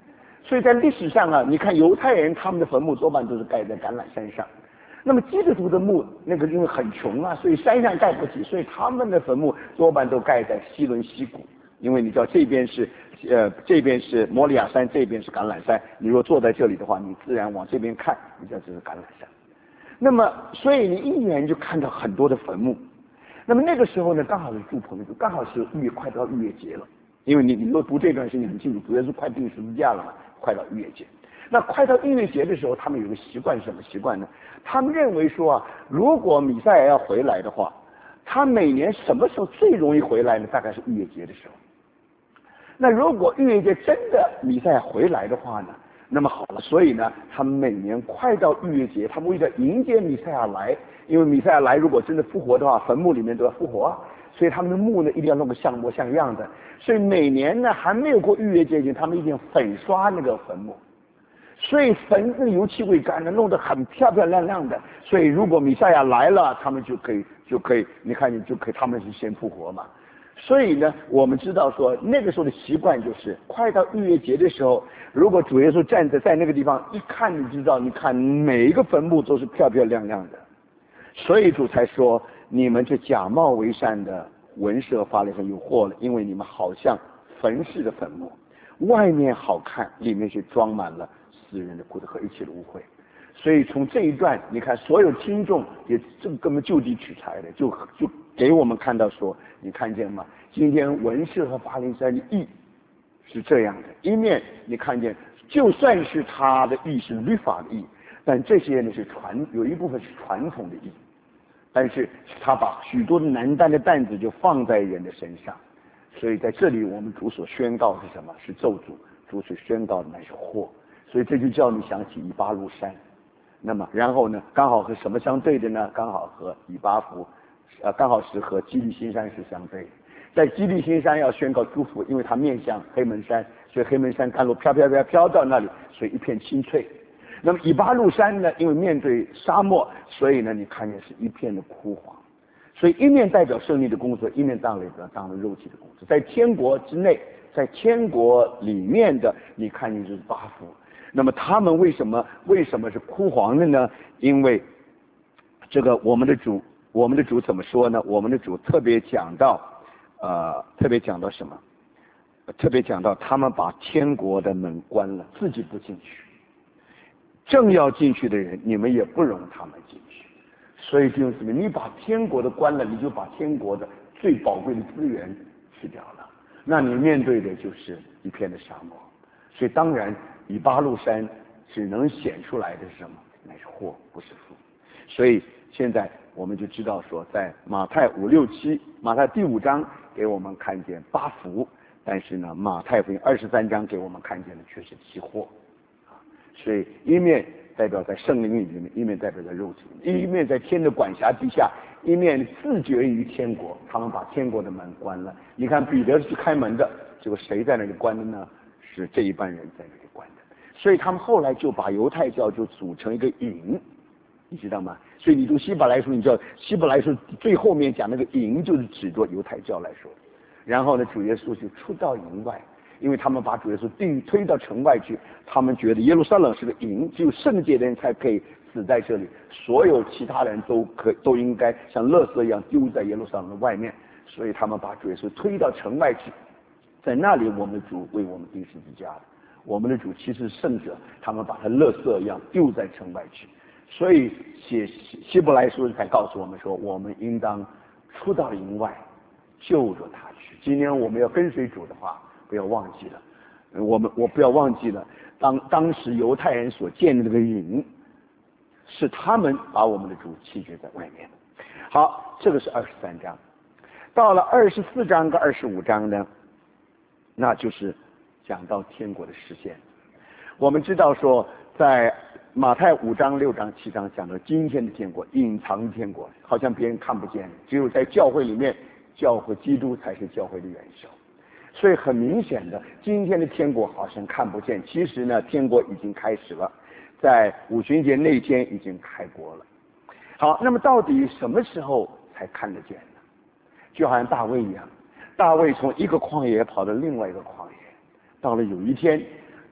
所以在历史上啊，你看犹太人他们的坟墓多半都是盖在橄榄山上，那么基督徒的墓那个因为很穷啊，所以山上盖不起，所以他们的坟墓多半都盖在西伦西谷，因为你知道这边是呃这边是摩利亚山，这边是橄榄山，你若坐在这里的话，你自然往这边看，你知道这是橄榄山。那么所以你一眼就看到很多的坟墓。那么那个时候呢，刚好是住棚子，刚好是逾快到逾越节了，因为你你若读这段圣经很清楚，主耶稣快钉十字架了嘛，快到逾越节。那快到逾越节的时候，他们有个习惯是什么习惯呢？他们认为说啊，如果弥赛亚要回来的话，他每年什么时候最容易回来呢？大概是逾越节的时候。那如果逾越节真的弥赛亚回来的话呢，那么好了，所以呢，他们每年快到逾越节，他们为了迎接弥赛亚来，因为弥赛亚来如果真的复活的话，坟墓里面都要复活啊，所以他们的墓呢一定要弄个像模像样的，所以每年呢还没有过逾越节前，他们一定粉刷那个坟墓。所以坟那油漆未干的，弄得很漂漂亮亮的。所以如果弥赛亚来了，他们就可以就可以，你看你就可以，他们是先复活嘛。所以呢，我们知道说那个时候的习惯就是，快到逾越节的时候，如果主耶稣站在在那个地方，一看你知道，你看每一个坟墓都是漂漂亮亮的。所以主才说，你们这假冒为善的文士和法利赛人有祸了，因为你们好像坟似的坟墓，外面好看，里面却装满了死人的骨头和一切的污秽。所以从这一段，你看所有听众也这根本就地取材的，就就给我们看到说，你看见吗？今天文士和法利赛的义是这样的，一面你看见，就算是他的义是律法的义，但这些呢是传有一部分是传统的义，但是他把许多的难担的担子就放在人的身上。所以在这里我们主所宣告是什么？是咒诅，主所宣告的乃是祸。所以这就叫你想起以巴路山。那么然后呢，刚好和什么相对的呢？刚好和以巴弗，呃，刚好是和基利心山是相对的。在基利心山要宣告祝福，因为它面向黑门山，所以黑门山甘露飘飘飘飘到那里，所以一片青翠。那么以巴路山呢，因为面对沙漠，所以呢你看见是一片的枯黄。所以一面代表胜利的工作，一面当了一个当了肉体的工作。在天国之内，在天国里面的，你看见就是八福。那么他们为什么为什么是枯黄的呢？因为这个我们的主，我们的主怎么说呢？我们的主特别讲到，呃，特别讲到什么？特别讲到他们把天国的门关了，自己不进去。正要进去的人，你们也不容他们进去。所以弟兄姊妹，你把天国的关了，你就把天国的最宝贵的资源吃掉了，那你面对的就是一片的沙漠。所以当然以巴路山只能显出来的是什么？乃是祸，不是福。所以现在我们就知道说，在马太五六七，马太第五章给我们看见八福，但是呢，马太福音二十三章给我们看见的却是七祸。所以一面代表在圣灵里面，一面代表在肉体里面，一面在天的管辖底下，一面自绝于天国。他们把天国的门关了。你看彼得是去开门的，结果谁在那里关的呢？是这一班人在那里关的。所以他们后来就把犹太教就组成一个营，你知道吗？所以你读希伯来书，你知道希伯来书最后面讲那个营就是指着犹太教来说。然后呢，主耶稣就出到营外。因为他们把主耶稣定推到城外去，他们觉得耶路撒冷是个营，只有圣洁的人才可以死在这里，所有其他人都可都应该像垃圾一样丢在耶路撒冷的外面，所以他们把主耶稣推到城外去，在那里我们的主为我们钉十字架的，我们的主其实是圣者，他们把他垃圾一样丢在城外去，所以写希伯来书才告诉我们说，我们应当出到营外救着他去。今天我们要跟随主的话，不要忘记了，我们我不要忘记了，当当时犹太人所建的那个营，是他们把我们的主弃绝在外面。好，这个是二十三章。到了二十四章跟二十五章呢，那就是讲到天国的实现。我们知道说，在马太五章、六章、七章讲到今天的天国，隐藏的天国，好像别人看不见，只有在教会里面，教会基督才是教会的元首。所以很明显的，今天的天国好像看不见，其实呢，天国已经开始了，在五旬节那天已经开国了。好，那么到底什么时候才看得见呢？就好像大卫一样，大卫从一个旷野跑到另外一个旷野，到了有一天，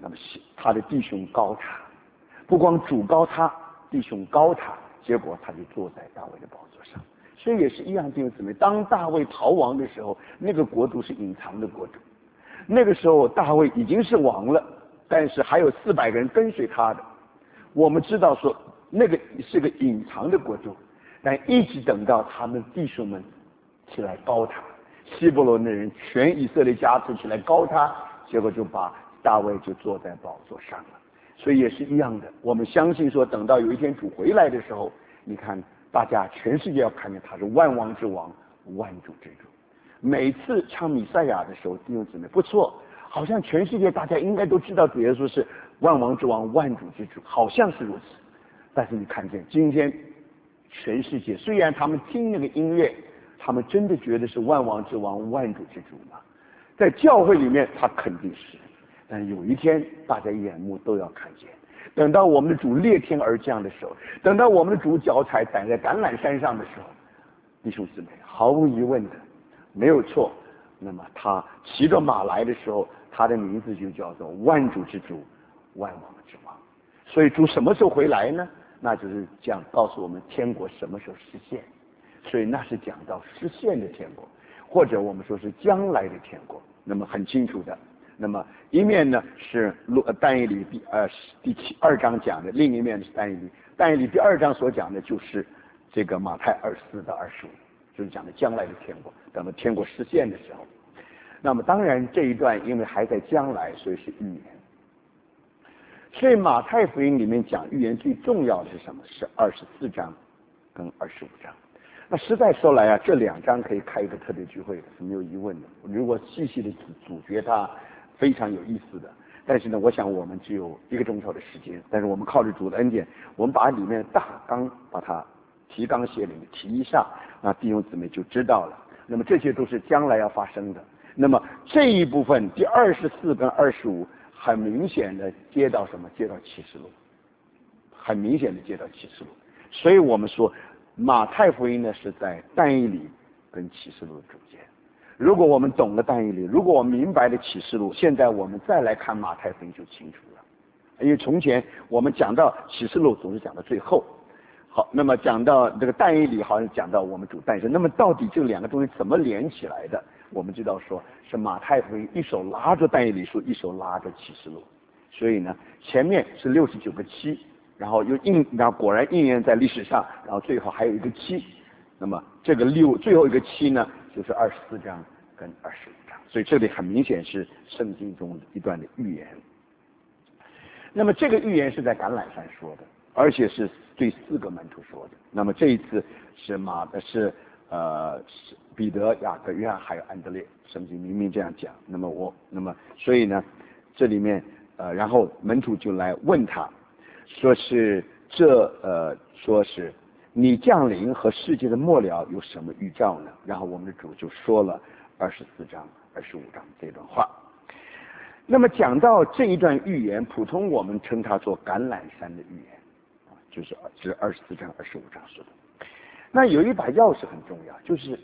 那么他的弟兄高他，不光主高他，弟兄高他，结果他就坐在大卫的宝座上。所以也是一样，弟兄姊妹，当大卫逃亡的时候，那个国度是隐藏的国度。那个时候大卫已经是王了，但是还有四百个人跟随他的。我们知道说那个是个隐藏的国度，但一直等到他们弟兄们起来高他，希伯伦的人全以色列家族起来高他，结果就把大卫就坐在宝座上了。所以也是一样的，我们相信说等到有一天主回来的时候，你看大家全世界要看见他是万王之王，万主之主。每次唱弥赛亚的时候，弟兄姊妹不错，好像全世界大家应该都知道主耶稣是万王之王，万主之主，好像是如此。但是你看见今天全世界，虽然他们听那个音乐，他们真的觉得是万王之王，万主之主吗？在教会里面他肯定是，但有一天大家眼目都要看见，等到我们的主裂天而降的时候，等到我们的主脚踩踩在橄榄山上的时候，弟兄姊妹，毫无疑问的没有错，那么他骑着马来的时候，他的名字就叫做万主之主，万王之王。所以主什么时候回来呢？那就是讲告诉我们天国什么时候实现。所以那是讲到实现的天国，或者我们说是将来的天国，那么很清楚的。那么一面呢是但以理第呃第七二章讲的，另一面是但以理但以理第二章所讲的就是这个马太二十四到二十五，就是讲的将来的天国，等到天国实现的时候。那么当然这一段因为还在将来，所以是预言。所以马太福音里面讲预言最重要的是什么？是二十四章跟二十五章。那实在说来啊，这两章可以开一个特别聚会的，是没有疑问的。如果细细的咀嚼它，非常有意思的。但是呢，我想我们只有一个钟头的时间，但是我们靠着主的恩典，我们把里面的大纲把它提纲挈领的提一下，那弟兄姊妹就知道了。那么这些都是将来要发生的。那么这一部分第二十四跟二十五很明显的接到什么？接到启示录，很明显的接到启示录。所以我们说马太福音呢是在但以理跟启示录中间。如果我们懂了但以理，如果我们明白了启示录，现在我们再来看马太福音就清楚了。因为从前我们讲到启示录总是讲到最后，好，那么讲到这个但以理好像讲到我们主诞生，那么到底这两个东西怎么连起来的？我们知道说是马太福音一手拉着但以理书，一手拉着启示录，所以呢前面是六十九个七，然后又应，然后果然应验在历史上，然后最后还有一个七，那么这个六最后一个七呢就是二十四章跟二十五章，所以这里很明显是圣经中一段的预言。那么这个预言是在橄榄山说的，而且是对四个门徒说的。那么这一次是马的是呃是彼得、雅各、约翰还有安德烈，圣经明明这样讲。那么我那么所以呢这里面呃然后门徒就来问他，说是这呃说是你降临和世界的末了有什么预兆呢？然后我们的主就说了二十四章、二十五章这段话。那么讲到这一段预言，普通我们称它做橄榄山的预言，啊，就是是二十四章、二十五章说的。那有一把钥匙很重要，就是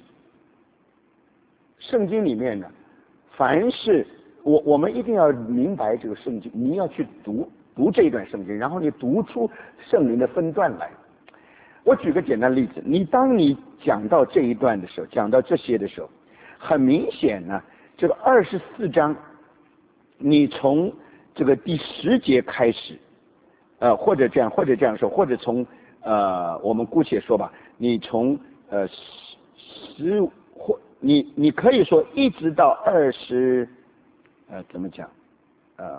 圣经里面呢，凡是我我们一定要明白这个圣经，你要去读读这一段圣经，然后你读出圣灵的分段来。我举个简单例子，你当你讲到这一段的时候，讲到这些的时候，很明显呢，这个二十四章，你从这个第十节开始，呃，或者这样，或者这样说，或者从呃，我们姑且说吧，你从呃十或你你可以说一直到二十，呃，怎么讲，呃。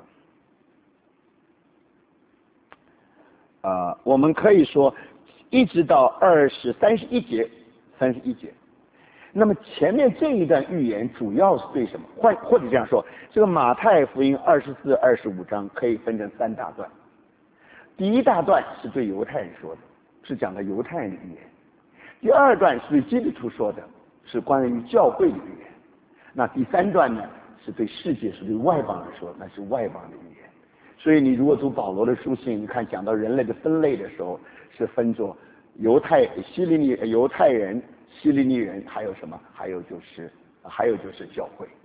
呃，我们可以说一直到二十三十一节，三十一节。那么前面这一段预言主要是对什么？或或者这样说，这个马太福音二十四、二十五章可以分成三大段。第一大段是对犹太人说的，是讲的犹太人的预言；第二段是对基督徒说的，是关于教会的预言；那第三段呢，是对世界、是对外邦人说的，那是外邦的预言。所以你如果读保罗的书信，你看讲到人类的分类的时候，是分作犹太、希利尼、犹太人、希利尼人，还有什么？还有就是，还有就是教会。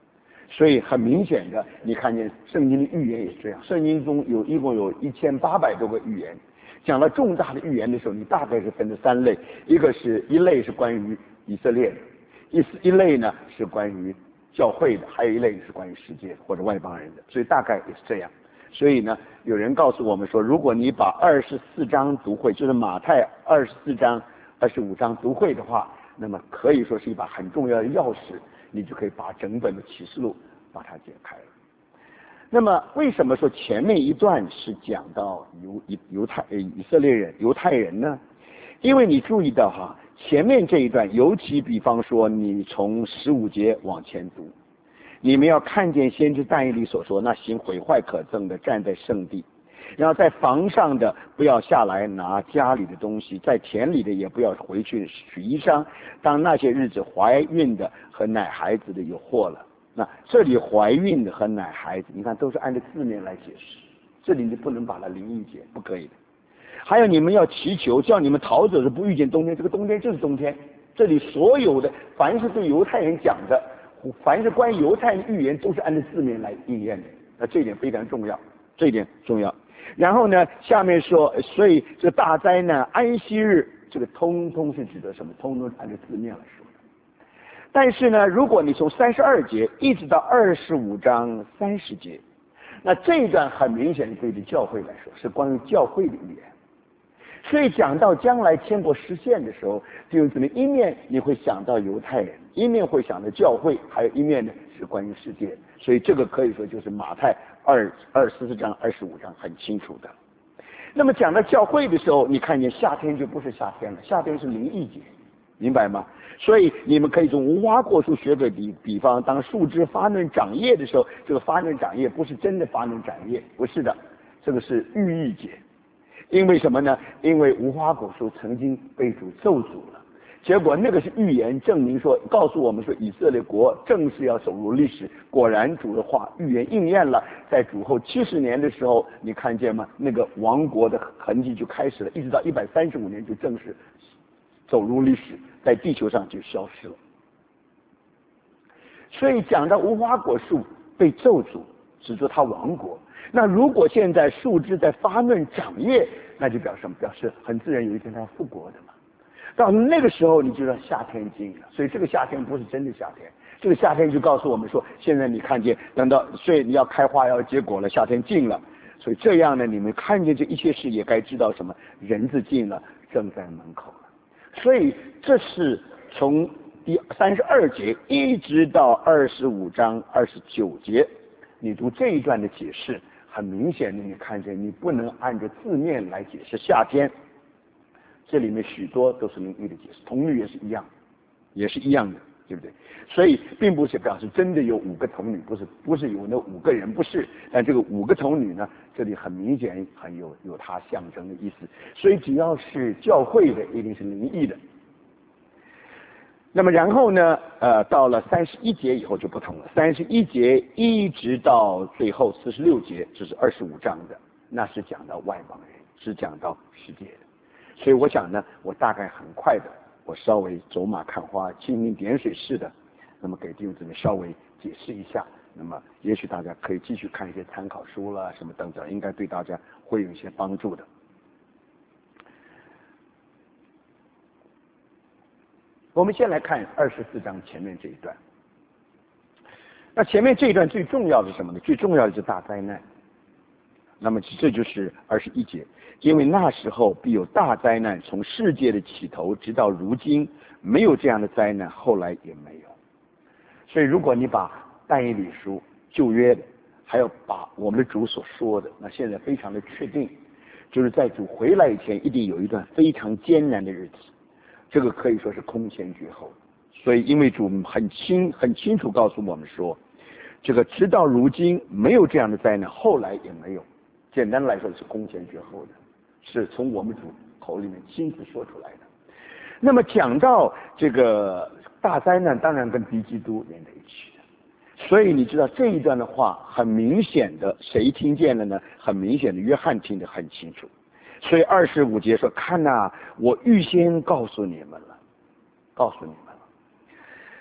所以很明显的，你看见圣经的预言也是这样。圣经中有一共有一千八百多个预言，讲了重大的预言的时候，你大概是分成三类，一个是一类是关于以色列的，一一类呢是关于教会的，还有一类是关于世界或者外邦人的，所以大概也是这样。所以呢，有人告诉我们说，如果你把二十四章读会，就是马太二十四章、二十五章读会的话，那么可以说是一把很重要的钥匙，你就可以把整本的启示录把它解开了。那么为什么说前面一段是讲到犹犹太以色列人犹太人呢？因为你注意到哈，前面这一段，尤其比方说你从十五节往前读，你们要看见先知但以理所说，那行毁坏可憎的站在圣地，然后在房上的不要下来拿家里的东西，在田里的也不要回去取衣裳，当那些日子怀孕的和奶孩子的有祸了。那这里怀孕的和奶孩子，你看都是按照字面来解释，这里你不能把它灵异解，不可以的。还有你们要祈求，叫你们逃走的不遇见冬天，这个冬天就是冬天。这里所有的凡是对犹太人讲的，凡是关于犹太人预言，都是按照字面来应验的。那这一点非常重要，这一点重要。然后呢，下面说，所以这大灾难安息日，这个通通是指的什么？通通是按照字面来说的。但是呢，如果你从三十二节一直到二十五章三十节，那这一段很明显对于教会来说是关于教会的预言。所以讲到将来天国实现的时候，就怎么一面你会想到犹太人，一面会想到教会，还有一面呢是关于世界。所以这个可以说就是马太二二十四章、二十五章很清楚的。那么讲到教会的时候，你看见夏天就不是夏天了，夏天是灵异节，明白吗？所以你们可以从无花果树学个比比方，当树枝发嫩长叶的时候，这个发嫩长叶不是真的发嫩长叶，不是的，这个是寓意节。因为什么呢？因为无花果树曾经被主咒诅了，结果那个是预言，证明说告诉我们说以色列国正式要走入历史。果然主的话预言应验了，在主后七十年的时候，你看见吗？那个亡国的痕迹就开始了，一直到一百三十五年就正式走入历史，在地球上就消失了。所以讲到无花果树被咒诅，指着它亡国。那如果现在树枝在发嫩长叶，那就表示什么？表示很自然有一天它要复国的嘛。到那个时候你就知道夏天近了，所以这个夏天不是真的夏天，这个夏天就告诉我们说，现在你看见，等到所以你要开花要结果了，夏天近了。所以这样呢，你们看见这一切事也该知道什么？人子近了，正在门口了。所以这是从第三十二节一直到二十五章二十九节，你读这一段的解释，很明显的你看见你不能按照字面来解释夏天，这里面许多都是灵异的解释，童女也是一样，也是一样的，对不对？所以并不是表示真的有五个童女，不是不是有那五个人，不是。但这个五个童女呢，这里很明显很有有它象征的意思。所以只要是教会的，一定是灵异的。那么然后呢，呃，到了三十一节以后就不同了。三十一节一直到最后四十六节，这是二十五章的，那是讲到外邦人，是讲到世界的。所以我想呢，我大概很快的，我稍微走马看花、蜻蜓点水似的，那么给弟兄姊妹稍微解释一下。那么也许大家可以继续看一些参考书啦，什么等等，应该对大家会有一些帮助的。我们先来看二十四章前面这一段。那前面这一段最重要的是什么呢？最重要的是大灾难。那么这就是二十一节，因为那时候必有大灾难，从世界的起头直到如今，没有这样的灾难，后来也没有。所以如果你把但以理书旧约的，还有把我们的主所说的，那现在非常的确定，就是在主回来以前，一定有一段非常艰难的日子。这个可以说是空前绝后，所以因为主很清很清楚告诉我们说，这个直到如今没有这样的灾难，后来也没有。简单来说是空前绝后的，是从我们主口里面亲自说出来的。那么讲到这个大灾难，当然跟敌基督连在一起的。所以你知道这一段的话，很明显的谁听见了呢？很明显的约翰听得很清楚。所以二十五节说，看哪、啊，我预先告诉你们了，告诉你们了。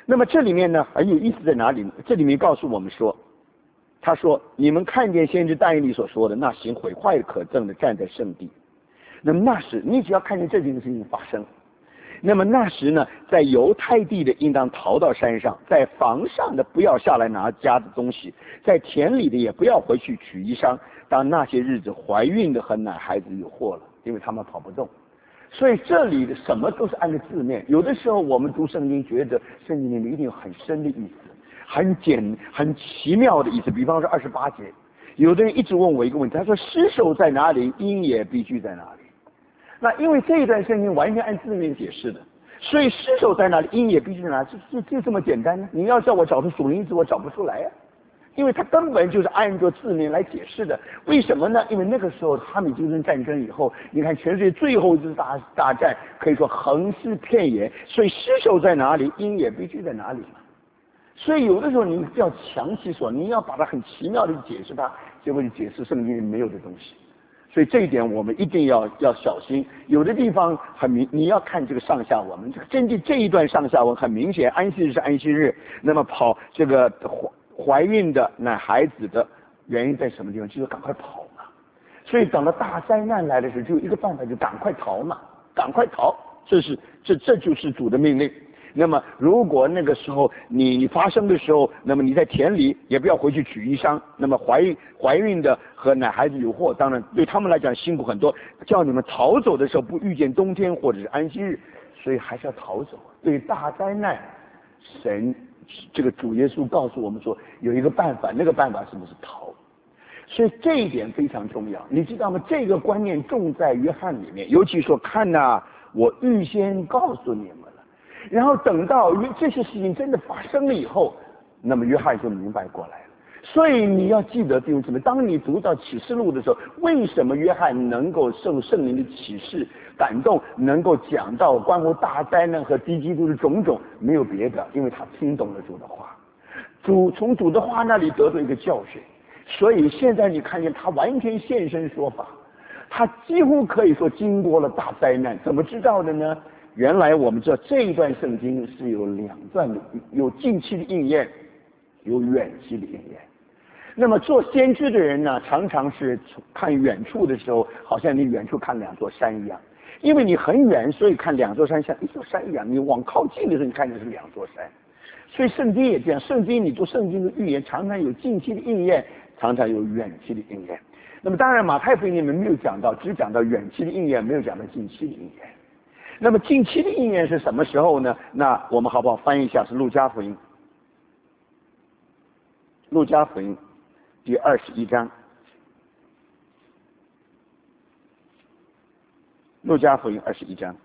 那么这里面呢很有意思在哪里呢？这里面告诉我们说，他说你们看见先知但以理所说的那行毁坏可憎的站在圣地，那么那时你只要看见这件事情发生，那么那时呢，在犹太地的应当逃到山上，在房上的不要下来拿家的东西，在田里的也不要回去取衣裳。当那些日子怀孕的和奶孩子有祸了，因为他们跑不动。所以这里的什么都是按照字面，有的时候我们读圣经觉得圣经里面一定有很深的意思，很简很奇妙的意思。比方说二十八节，有的人一直问我一个问题，他说尸首在哪里，因也必须在哪里。那因为这一段圣经完全按字面解释的，所以尸首在哪里，因也必须在哪里，就就就这么简单呢。你要叫我找出属灵字，我找不出来呀、啊，因为它根本就是按照字面来解释的。为什么呢？因为那个时候哈米救争战争以后，你看全世界最后一次大大战可以说横尸遍野，所以尸首在哪里，因也必须在哪里嘛。所以有的时候你不要强其所，你要把它很奇妙的解释它，结果你解释圣经里没有的东西。所以这一点我们一定要要小心。有的地方很明，你要看这个上下文，这个针对这一段上下文很明显，安息日是安息日，那么跑这个怀怀孕的奶孩子的原因在什么地方？就是赶快跑嘛。所以等到大灾难来的时候，只有一个办法，就赶快逃嘛，赶快逃。这是这这就是主的命令。那么如果那个时候你你发生的时候，那么你在田里也不要回去取衣裳。那么怀孕怀孕的和奶孩子有祸，当然对他们来讲辛苦很多。叫你们逃走的时候不遇见冬天或者是安息日，所以还是要逃走。对大灾难，神这个主耶稣告诉我们说有一个办法，那个办法是不是逃？所以这一点非常重要，你知道吗？这个观念重在约翰里面，尤其说看呐、啊，我预先告诉你们。然后等到这些事情真的发生了以后，那么约翰就明白过来了。所以你要记得弟兄姊妹，当你读到启示录的时候，为什么约翰能够受圣灵的启示感动，能够讲到关乎大灾难和敌基督的种种，没有别的，因为他听懂了主的话，主从主的话那里得到一个教训。所以现在你看见他完全现身说法，他几乎可以说经过了大灾难。怎么知道的呢？原来我们知道这一段圣经是有两段的，有近期的应验，有远期的应验。那么做先知的人呢，常常是看远处的时候，好像你远处看两座山一样，因为你很远，所以看两座山像一座山一样。你往靠近的时候，你看见是两座山。所以圣经也这样，圣经你做圣经的预言，常常有近期的应验，常常有远期的应验。那么当然马太福音里面没有讲到，只讲到远期的应验，没有讲到近期的应验。那么近期的应验是什么时候呢？那我们好不好翻译一下？是路加福音，路加福音第二十一章，路加福音二十一章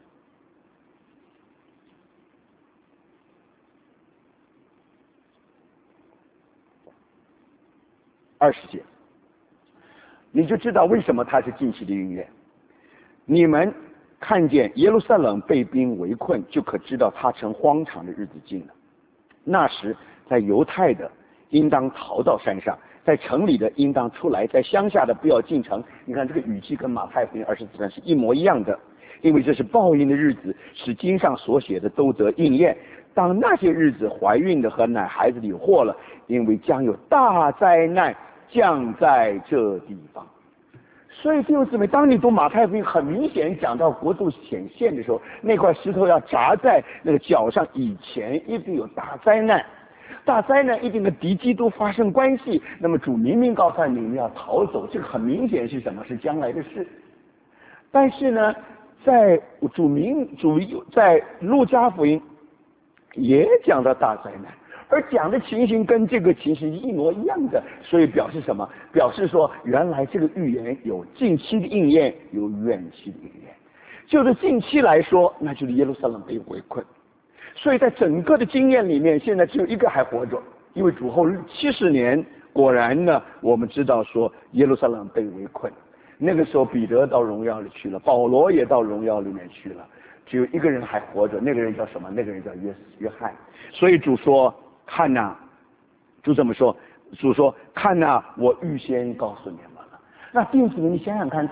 二十节，你就知道为什么它是近期的应验。你们看见耶路撒冷被兵围困，就可知道他成荒场的日子近了。那时在犹太的应当逃到山上，在城里的应当出来，在乡下的不要进城。你看这个语气跟马太福音二十四章是一模一样的，因为这是报应的日子，使经上所写的都得应验。当那些日子怀孕的和奶孩子有祸了，因为将有大灾难降在这地方。所以弟兄姊妹，当你读马太福音，很明显讲到国度显现的时候，那块石头要砸在那个脚上以前，一定有大灾难。大灾难一定跟敌基督发生关系。那么主明明告诉你们要逃走，这个很明显是什么？是将来的事。但是呢，在主明主在路加福音也讲到大灾难。而讲的情形跟这个情形一模一样的，所以表示什么？表示说原来这个预言有近期的应验，有远期的应验。就是近期来说，那就是耶路撒冷被围困。所以在整个的经验里面，现在只有一个还活着，因为主后七十年，果然呢，我们知道说耶路撒冷被围困。那个时候彼得到荣耀里去了，保罗也到荣耀里面去了，只有一个人还活着，那个人叫什么？那个人叫约约翰。所以主说。看呐、啊，主怎么说？主说：“看呐、啊，我预先告诉你们了。”那弟兄姊妹，你想想看，在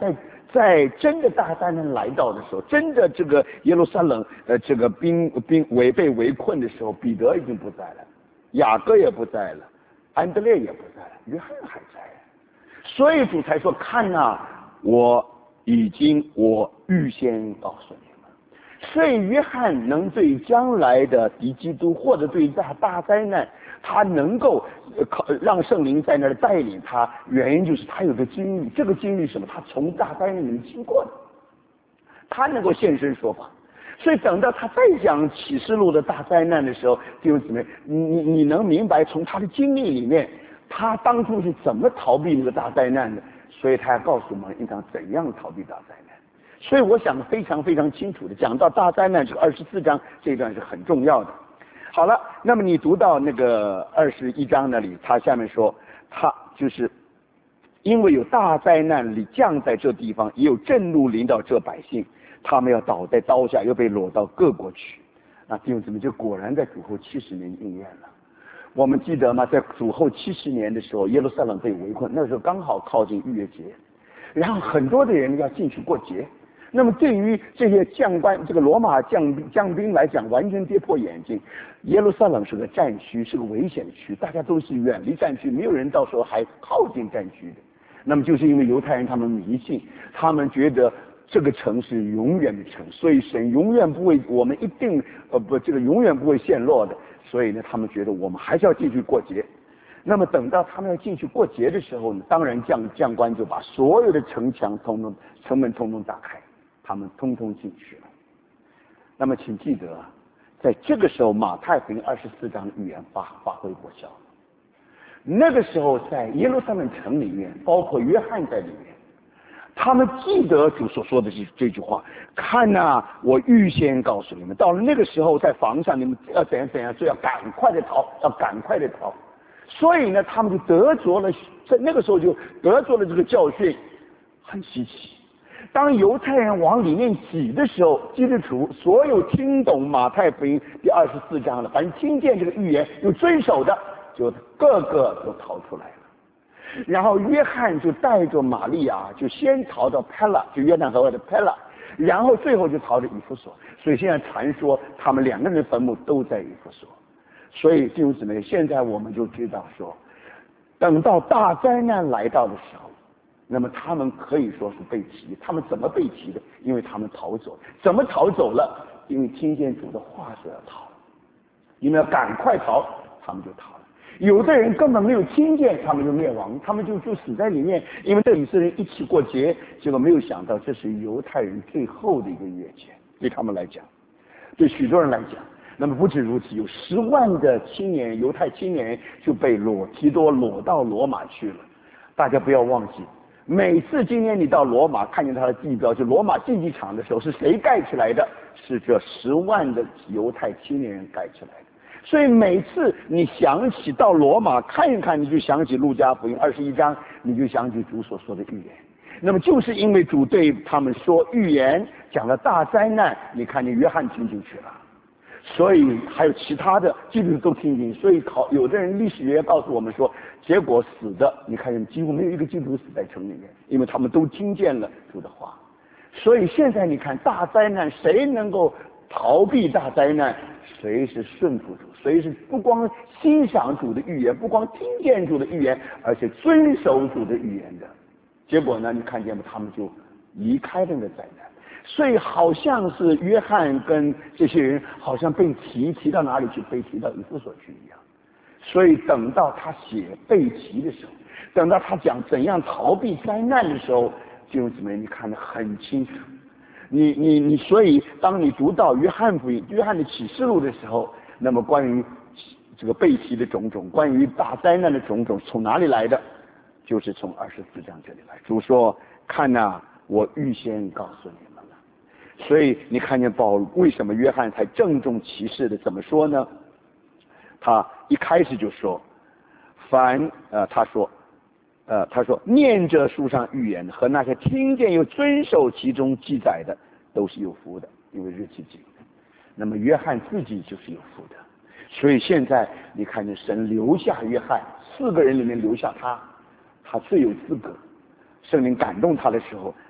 在真的大灾难来到的时候，真的这个耶路撒冷呃这个兵兵围被围困的时候，彼得已经不在了，雅各也不在了，安德烈也不在了，约翰还在。所以主才说：“看呐、啊，我已经我预先告诉你们。”所以约翰能对将来的敌基督或者对大大灾难，他能够靠让圣灵在那儿带领他，原因就是他有个经历，这个经历什么？他从大灾难里面经过的，他能够现身说法。所以等到他再讲启示录的大灾难的时候，弟兄姊妹，你你你能明白从他的经历里面，他当初是怎么逃避那个大灾难的？所以他要告诉我们应当怎样逃避大灾难。所以我想非常非常清楚的讲到大灾难这个二十四章这一段是很重要的。好了，那么你读到那个二十一章那里，他下面说，他就是因为有大灾难里降在这地方，也有震怒临到这百姓，他们要倒在刀下，又被掳到各国去。那弟兄姊妹，就果然在主后七十年应验了。我们记得吗？在主后七十年的时候，耶路撒冷被围困，那时候刚好靠近逾越节，然后很多的人要进去过节。那么对于这些将官，这个罗马将兵将兵来讲，完全跌破眼镜。耶路撒冷是个战区，是个危险区，大家都是远离战区，没有人到时候还靠近战区的。那么就是因为犹太人他们迷信，他们觉得这个城是永远的城，所以神永远不会，我们一定呃不这个永远不会陷落的。所以呢，他们觉得我们还是要进去过节。那么等到他们要进去过节的时候呢，当然将将官就把所有的城墙通通城门通通打开，他们通通进去了。那么请记得，在这个时候马太福音二十四章的预言发发挥过效。那个时候在耶路撒冷城里面，包括约翰在里面，他们记得主所说的是这句话：看呐、啊，我预先告诉你们，到了那个时候在房上，你们要怎样怎样，就要赶快的逃，要赶快的逃。所以呢，他们就得着了，在那个时候就得着了这个教训，很稀奇。当犹太人往里面挤的时候，基督徒所有听懂马太福音第二十四章的，反正听见这个预言有遵守的，就个个都逃出来了。然后约翰就带着玛利亚，就先逃到佩拉，就约旦河外的佩拉，然后最后就逃到以弗所。所以现在传说他们两个人的坟墓都在以弗所。所以弟兄姊妹，现在我们就知道说，等到大灾难来到的时候，那么他们可以说是被提。他们怎么被提的？因为他们逃走。怎么逃走了？因为听见主的话说要逃，你们要赶快逃，他们就逃了。有的人根本没有听见，他们就灭亡，他们就就死在里面。因为这以色列人一起过节，结果没有想到这是犹太人最后的一个月节，对他们来讲，对许多人来讲。那么不止如此，有十万的青年，犹太青年就被裸提多裸到罗马去了。大家不要忘记，每次今天你到罗马看见他的地标，就罗马竞技场的时候，是谁盖起来的？是这十万的犹太青年人盖起来的。所以每次你想起到罗马看一看，你就想起路加福音二十一章，你就想起主所说的预言。那么就是因为主对他们说预言，讲了大灾难，你看见约翰听进去了。所以还有其他的基督徒都听进，所以考有的人历史学告诉我们说，结果死的你看几乎没有一个基督徒死在城里面，因为他们都听见了主的话。所以现在你看大灾难，谁能够逃避大灾难？谁是顺服主？谁是不光欣赏主的预言，不光听见主的预言，而且遵守主的预言的？结果呢，你看见吗？他们就离开了那个灾难。所以好像是约翰跟这些人好像被提提到哪里去？被提到以弗所去一样。所以等到他写被提的时候，等到他讲怎样逃避灾难的时候，弟兄姊妹，你看得很清楚。你你你，所以当你读到约翰福音、约翰的启示录的时候，那么关于这个被提的种种，关于大灾难的种种，从哪里来的？就是从二十四章这里来。主说：“看呐、啊，我预先告诉你们。”所以你看见保为什么约翰才郑重其事的怎么说呢？他一开始就说，凡呃他说呃他说念着书上预言和那些听见又遵守其中记载的，都是有福的，因为日期近。那么约翰自己就是有福的。所以现在你看见神留下约翰，四个人里面留下他，他最有资格。圣灵感动他的时候，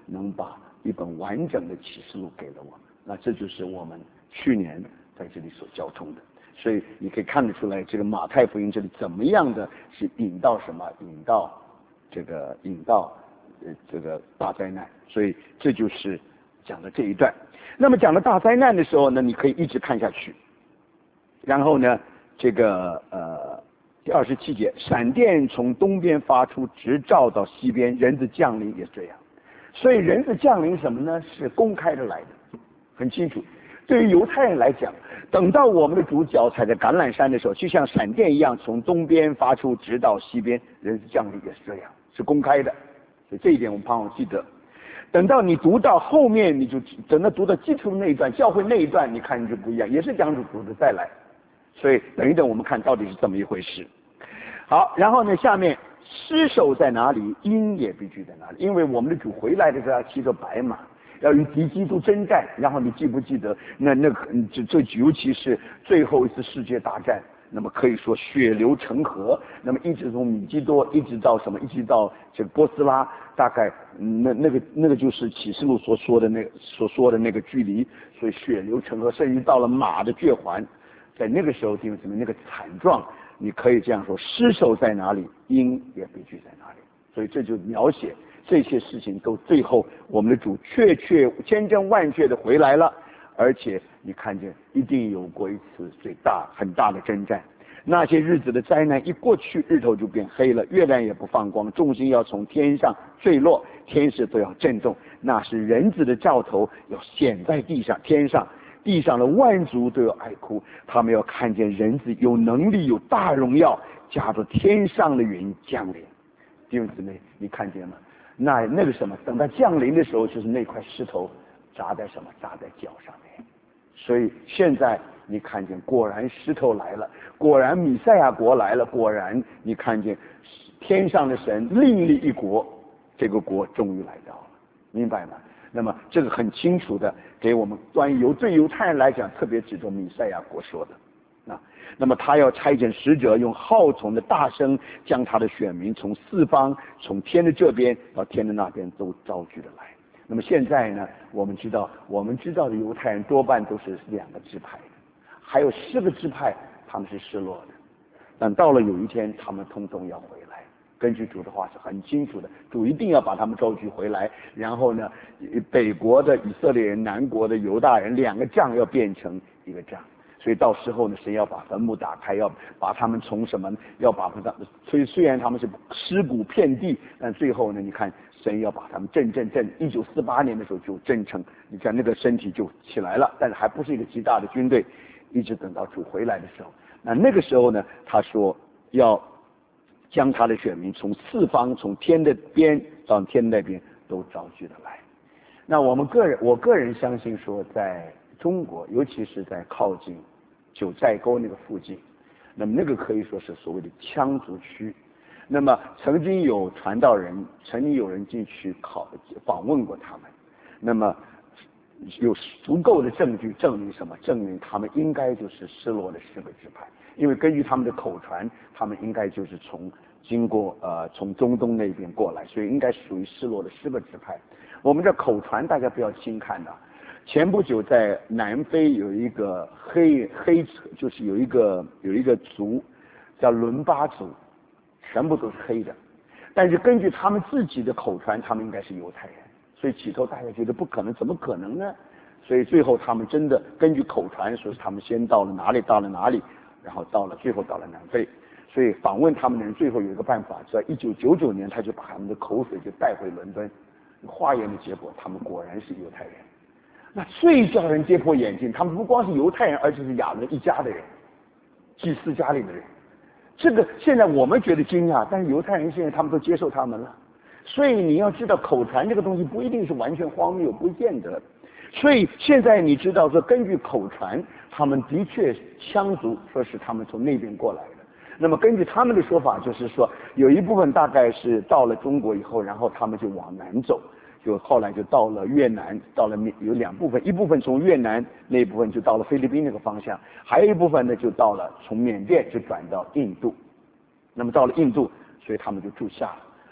能把一本完整的启示录给了我们。那这就是我们去年在这里所交通的。所以你可以看得出来，这个马太福音这里怎么样的是引到什么？引到这个引到呃这个大灾难。所以这就是讲的这一段。那么讲了大灾难的时候呢，你可以一直看下去。然后呢，这个呃第二十七节，闪电从东边发出，直照到西边，人子降临也这样。所以人子降临什么呢？是公开的来的，很清楚。对于犹太人来讲，等到我们的主脚踩在橄榄山的时候，就像闪电一样从东边发出，直到西边，人子降临也是这样，是公开的。所以这一点我们盼望记得。等到你读到后面，你就等到读到基督那一段，教会那一段，你看就不一样，也是讲主主的再来。所以等一等，我们看到底是这么一回事。好，然后呢，下面尸首在哪里，鹰也必须在哪里，因为我们的主回来的时候要骑着白马，要与敌基督征战。然后你记不记得那那个这这尤其是最后一次世界大战，那么可以说血流成河，那么一直从米基多一直到什么，一直到这个波斯拉，大概那那个那个就是启示录所说的那个所说的那个距离，所以血流成河，甚至到了马的血环。在那个时候，弟兄姊妹，那个惨状，你可以这样说：尸首在哪里，鹰也必须在哪里。所以这就描写这些事情都最后我们的主确确千真万确的回来了，而且你看见一定有过一次最大很大的征战。那些日子的灾难一过去，日头就变黑了，月亮也不放光，众星要从天上坠落，天使都要震动，那是人子的兆头要显在地上，天上。地上的万族都要哀哭，他们要看见人子有能力有大荣耀，驾着天上的云降临。弟兄姊妹，你看见吗？那那个什么，等他降临的时候，就是那块石头砸在什么？砸在脚上面。所以现在你看见，果然石头来了，果然弥赛亚国来了，果然你看见天上的神另立一国，这个国终于来到了，明白吗？那么这个很清楚的给我们关于犹对犹太人来讲，特别指着弥赛亚国说的啊。那么他要差遣使者，用号筒的大声，将他的选民从四方，从天的这边到天的那边都招聚了来。那么现在呢，我们知道，我们知道的犹太人多半都是两个支派的，还有四个支派他们是失落的，但到了有一天，他们通通要回来。根据主的话是很清楚的，主一定要把他们招聚回来，然后呢，北国的以色列人，南国的犹大人，两个仗要变成一个仗，所以到时候呢，神要把坟墓打开，要把他们从什么，要把他们，所以虽然他们是尸骨遍地，但最后呢，你看神要把他们震震震，一九四八年的时候就震成，你看那个身体就起来了，但是还不是一个极大的军队，一直等到主回来的时候，那那个时候呢，他说要将他的选民从四方，从天的边到天那边都招聚了来。那我们个人，我个人相信说，在中国，尤其是在靠近九寨沟那个附近，那么那个可以说是所谓的羌族区。那么曾经有传道人，曾经有人进去考访问过他们，那么有足够的证据证明什么？证明他们应该就是失落的四个支派。因为根据他们的口传，他们应该就是从经过呃从中东那边过来，所以应该属于失落的十个支派。我们这口传大家不要轻看的。前不久在南非有一个黑黑就是有一个有一个族叫伦巴族，全部都是黑的，但是根据他们自己的口传，他们应该是犹太人，所以起头大家觉得不可能，怎么可能呢？所以最后他们真的根据口传说，他们先到了哪里，到了哪里。然后到了，最后到了南非，所以访问他们的人最后有一个办法，在一九九九年他就把他们的口水就带回伦敦，化验的结果，他们果然是犹太人。那最叫人跌破眼镜，他们不光是犹太人，而且是亚伦一家的人，祭司家里的人。这个现在我们觉得惊讶，但是犹太人现在他们都接受他们了。所以你要知道，口传这个东西不一定是完全荒谬，不见得。所以现在你知道说，根据口传，他们的确羌族说是他们从那边过来的。那么根据他们的说法，就是说有一部分大概是到了中国以后，然后他们就往南走，就后来就到了越南，到了有两部分，一部分从越南那一部分就到了菲律宾那个方向，还有一部分呢就到了从缅甸就转到印度。那么到了印度，所以他们就住下了。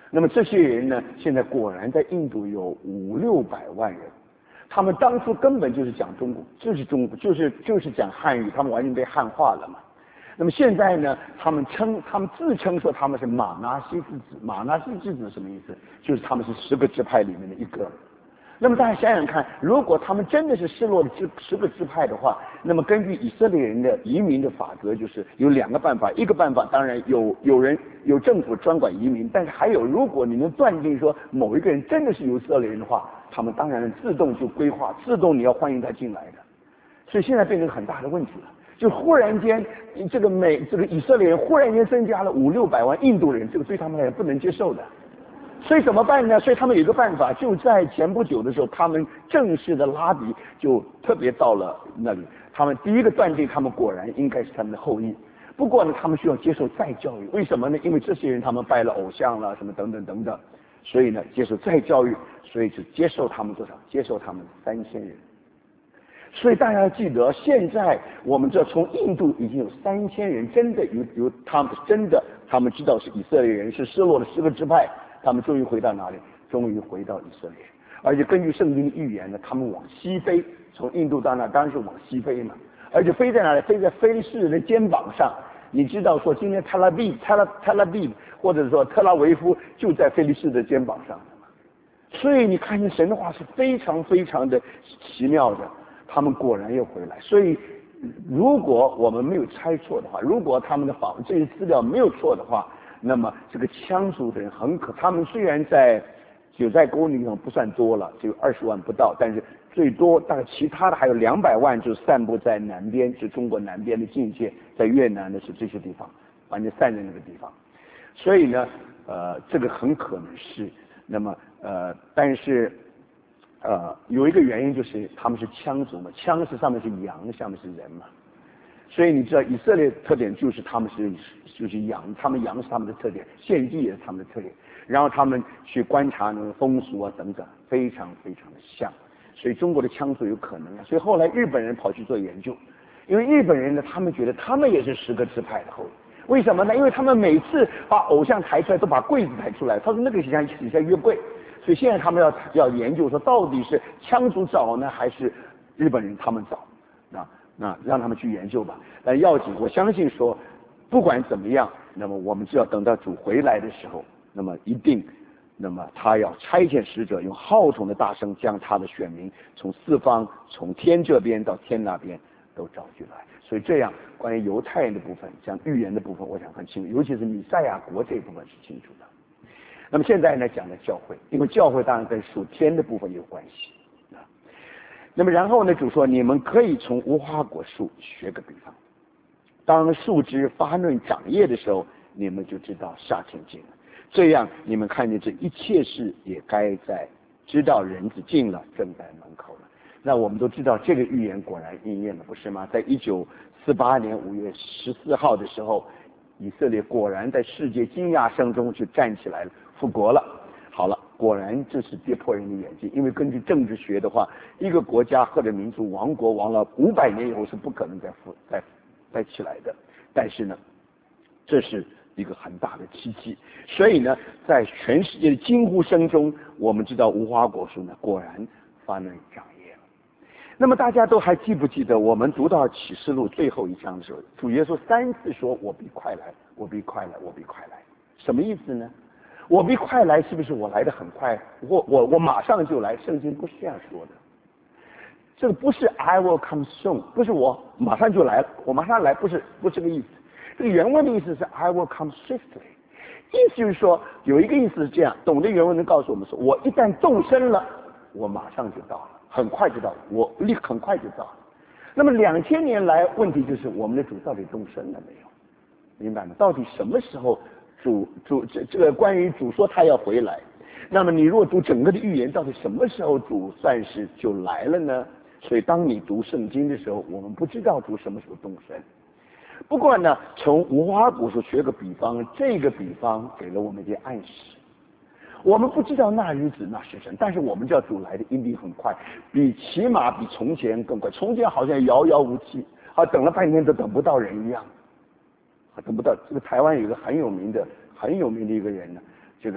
那么这些人呢，现在果然在印度有五六百万人。他们当初根本就是讲中国，就是中国，就是就是讲汉语，他们完全被汉化了嘛。那么现在呢，他们称他们自称说他们是马纳西之子，马纳西之子什么意思？就是他们是十个支派里面的一个。那么大家想想看，如果他们真的是失落的支十个支派的话，那么根据以色列人的移民的法则，就是有两个办法。一个办法当然有有人有政府专管移民，但是还有，如果你能断定说某一个人真的是以色列人的话，他们当然自动就规划，自动你要欢迎他进来的。所以现在变成很大的问题了，就忽然间这个美这个以色列人忽然间增加了五六百万印度人，这个对他们来讲不能接受的。所以怎么办呢？所以他们有一个办法，就在前不久的时候，他们正式的拉比就特别到了那里。他们第一个断定，他们果然应该是他们的后裔。不过呢，他们需要接受再教育。为什么呢？因为这些人他们拜了偶像了，什么等等等等。所以呢，接受再教育，所以只接受他们多少？接受他们三千人。所以大家要记得，现在我们这从印度已经有三千人，真的有有他们真的他们知道是以色列人，是失落的十个支派。他们终于回到哪里？终于回到以色列，而且根据圣经的预言呢，他们往西飞，从印度到那当然是往西飞嘛，而且飞在哪里？飞在非利士人的肩膀上。你知道说今天特拉比特拉特拉比或者说特拉维夫就在非利士的肩膀上，所以你看见神的话是非常非常的奇妙的，他们果然又回来。所以如果我们没有猜错的话，如果他们的访这些资料没有错的话，那么这个羌族的人很可，他们虽然在九寨沟地方不算多了，只有二十万不到，但是最多大概其他的还有两百万，就散布在南边，是中国南边的境界，在越南的是这些地方，完全散在那个地方。所以呢，呃，这个很可能是，那么呃，但是呃，有一个原因就是他们是羌族嘛，羌是上面是羊，下面是人嘛。所以你知道以色列特点就是他们是就是羊，他们羊是他们的特点，献祭也是他们的特点，然后他们去观察那个风俗啊等等，非常非常的像。所以中国的羌族有可能啊，所以后来日本人跑去做研究，因为日本人呢，他们觉得他们也是十个支派的后裔。为什么呢？因为他们每次把偶像抬出来都把柜子抬出来，他说那个像底下约柜，所以现在他们要要研究说到底是羌族早呢还是日本人他们早啊？那让他们去研究吧。但要紧，我相信说，不管怎么样，那么我们只要等到主回来的时候，那么一定，那么他要差遣使者，用号筒的大声将他的选民从四方，从天这边到天那边都招聚来。所以这样，关于犹太人的部分，讲预言的部分，我想很清楚，尤其是弥赛亚国这一部分是清楚的。那么现在呢，讲的教会，因为教会当然跟属天的部分有关系。那么然后呢，主说你们可以从无花果树学个比方，当树枝发嫩长叶的时候，你们就知道夏天近了。这样你们看见这一切事也该在知道人子近了，正在门口了。那我们都知道这个预言果然应验了，不是吗？在一九四八年五月十四号的时候，以色列果然在世界惊讶声中就站起来了，复国了。好了，果然这是跌破人的眼睛，因为根据政治学的话，一个国家或者民族亡国亡了五百年以后是不可能再复再再起来的。但是呢，这是一个很大的奇迹。所以呢，在全世界的惊呼声中，我们知道无花果树呢果然发嫩长叶了。那么大家都还记不记得我们读到启示录最后一章的时候，主耶稣三次说我必快来，我必快来，我必快来，什么意思呢？我必快来，是不是我来得很快？我我我马上就来？圣经不是这样说的。这个不是 I will come soon， 不是我马上就来了，我马上来，不是不是这个意思。这个原文的意思是 I will come swiftly， 意思就是说有一个意思是这样，懂得原文能告诉我们说，我一旦动身了，我马上就到了，很快就到了，我立很快就到了。那么两千年来，问题就是我们的主到底动身了没有？明白吗？到底什么时候？主主这这个关于主说他要回来，那么你如果读整个的预言，到底什么时候主算是就来了呢？所以当你读圣经的时候，我们不知道主什么时候动身。不过呢，从无花果树学个比方，这个比方给了我们一些暗示。我们不知道那日子那时辰，但是我们知道主来的一定很快，比起码比从前更快。从前好像遥遥无期，啊，等了半天都等不到人一样。等不到。这个台湾有一个很有名的很有名的一个人呢，这个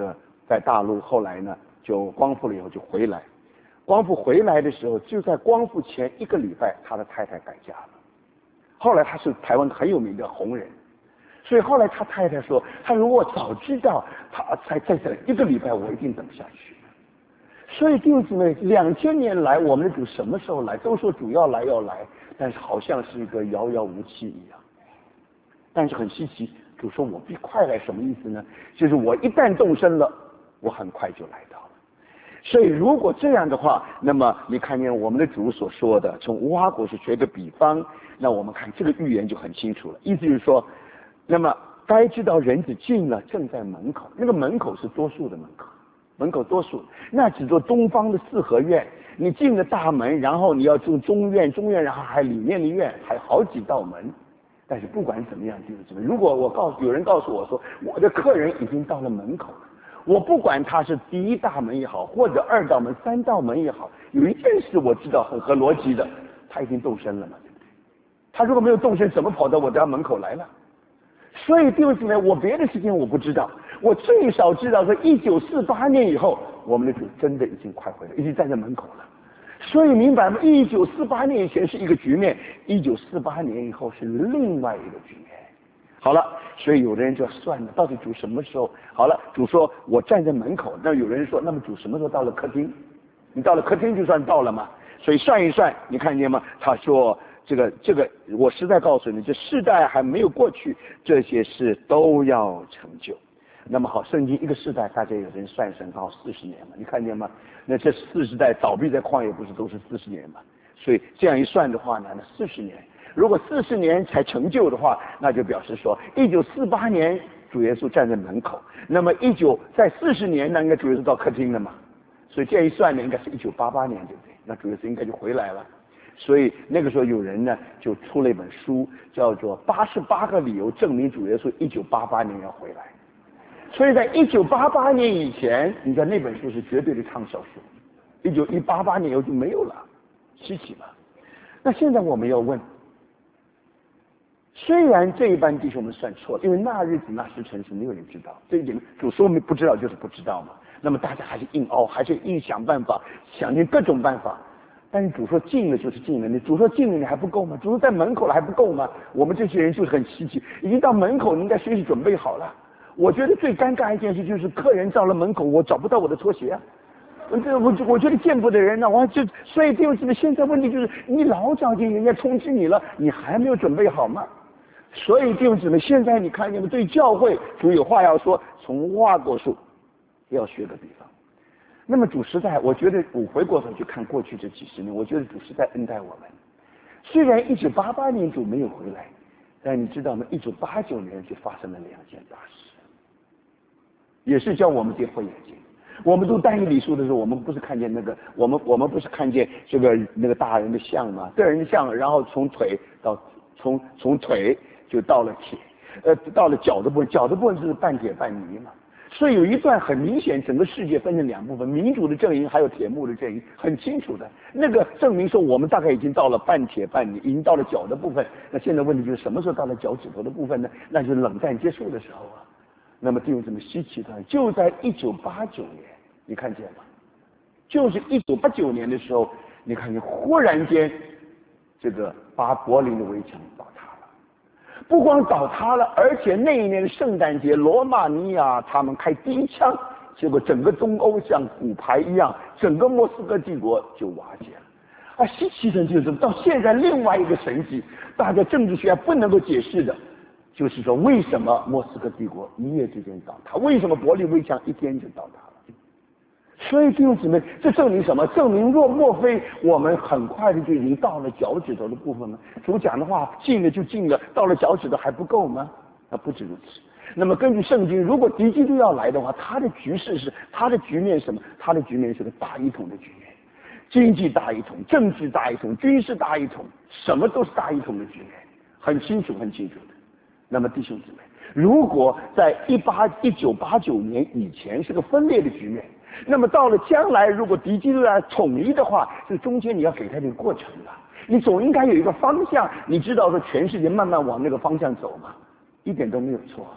在大陆，后来呢就光复了以后就回来。光复回来的时候，就在光复前一个礼拜，他的太太改嫁了。后来他是台湾很有名的红人，所以后来他太太说，他如果早知道，他才再等一个礼拜，我一定等下去。所以弟兄姊妹，两千年来我们的主什么时候来？都说主要来要来，但是好像是一个遥遥无期一样。但是很稀奇，主说我必快来，什么意思呢？就是我一旦动身了，我很快就来到了。所以如果这样的话，那么你看见我们的主所说的，从无花果树学个比方，那我们看这个预言就很清楚了。意思就是说，那么该知道人子近了，正在门口。那个门口是多数的门口，门口多数，那只做东方的四合院。你进了大门，然后你要住中院，中院然后还里面的院，还有好几道门。但是不管怎么样，弟兄姊妹，如果我告诉有人告诉我说，我的客人已经到了门口了。我不管他是第一大门也好，或者二道门、三道门也好，有一件事我知道很合逻辑的，他已经动身了嘛，对不对？他如果没有动身，怎么跑到我家门口来了？所以弟兄姊妹，我别的事情我不知道，我最少知道说，一九四八年以后，我们的主真的已经快回来，已经站在门口了。所以明白吗？一九四八年以前是一个局面，一九四八年以后是另外一个局面。好了，所以有的人就算了，到底主什么时候？好了，主说我站在门口，那有人说，那么主什么时候到了客厅？你到了客厅就算到了嘛。所以算一算，你看见吗？他说这个这个，我实在告诉你，这世代还没有过去，这些事都要成就。那么好，圣经一个世代，大家有人算算，刚好四十年嘛，你看见吗？那这四十代倒闭在旷野，不是都是四十年嘛？所以这样一算的话呢，那四十年。如果四十年才成就的话，那就表示说，一九四八年主耶稣站在门口，那么一九在四十年，那应该主耶稣到客厅了嘛？所以这样一算呢，应该是一九八八年，对不对？那主耶稣应该就回来了。所以那个时候有人呢就出了一本书，叫做《八十八个理由证明主耶稣一九八八年要回来》。所以在一九八八年以前，你看那本书是绝对的畅销书，一九一八八年以后就没有了，稀奇嘛。那现在我们要问。虽然这一班弟兄们算错了，因为那日子那时辰是没有人知道，这一点主说明不知道就是不知道嘛。那么大家还是硬凹，还是硬想办法，想尽各种办法。但是主说进了就是进了，你主说进了你还不够吗？主说在门口了还不够吗？我们这些人就是很稀奇，已经到门口，你应该随时准备好了。我觉得最尴尬一件事就是客人到了门口，我找不到我的拖鞋啊。这我我觉得见不得人呢、啊，我就所以弟兄姊妹，现在问题就是你老早就人家通知你了，你还没有准备好吗？所以弟兄姊妹，现在你看见没？对教会主有话要说，从无花果树要学个比方。那么主实在，我觉得我回过头去看过去这几十年，我觉得主实在恩待我们。虽然一九八八年主没有回来，但你知道吗？一九八九年就发生了两件大事，也是叫我们跌破眼镜。我们读但以理书的时候，我们不是看见那个，我们我们不是看见这个那个大人的像吗？个人的像，然后从腿到从从腿。就到了铁，呃，到了脚的部分，脚的部分就是半铁半泥嘛。所以有一段很明显，整个世界分成两部分，民主的阵营还有铁幕的阵营，很清楚的。那个证明说我们大概已经到了半铁半泥，已经到了脚的部分。那现在问题就是什么时候到了脚趾头的部分呢？那就是冷战结束的时候啊。那么弟兄姊妹稀奇的，就在一九八九年，你看见吗？就是一九八九年的时候，你看见忽然间，这个把柏林的围墙倒塌。不光倒塌了，而且那一年的圣诞节，罗马尼亚他们开第一枪，结果整个东欧像骨牌一样，整个莫斯科帝国就瓦解了。啊，稀奇的就是到现在另外一个神迹，大家政治学不能够解释的，就是说为什么莫斯科帝国一夜之间倒塌，为什么柏林围墙一天就倒塌了？所以弟兄姊妹，这证明什么？证明若莫非我们很快的就已经到了脚趾头的部分吗？主讲的话，进了就进了，到了脚趾头还不够吗？那不止如此。那么根据圣经，如果敌基督要来的话，他的局势是，他的局面是什么？他的局面是个大一统的局面，经济大一统，政治大一统，军事大一统，什么都是大一统的局面，很清楚，很清楚的。那么弟兄姊妹，如果在一八一九八九年以前是个分裂的局面。那么到了将来，如果敌基督来统一的话，这中间你要给他这个过程的，你总应该有一个方向，你知道说全世界慢慢往那个方向走嘛，一点都没有错。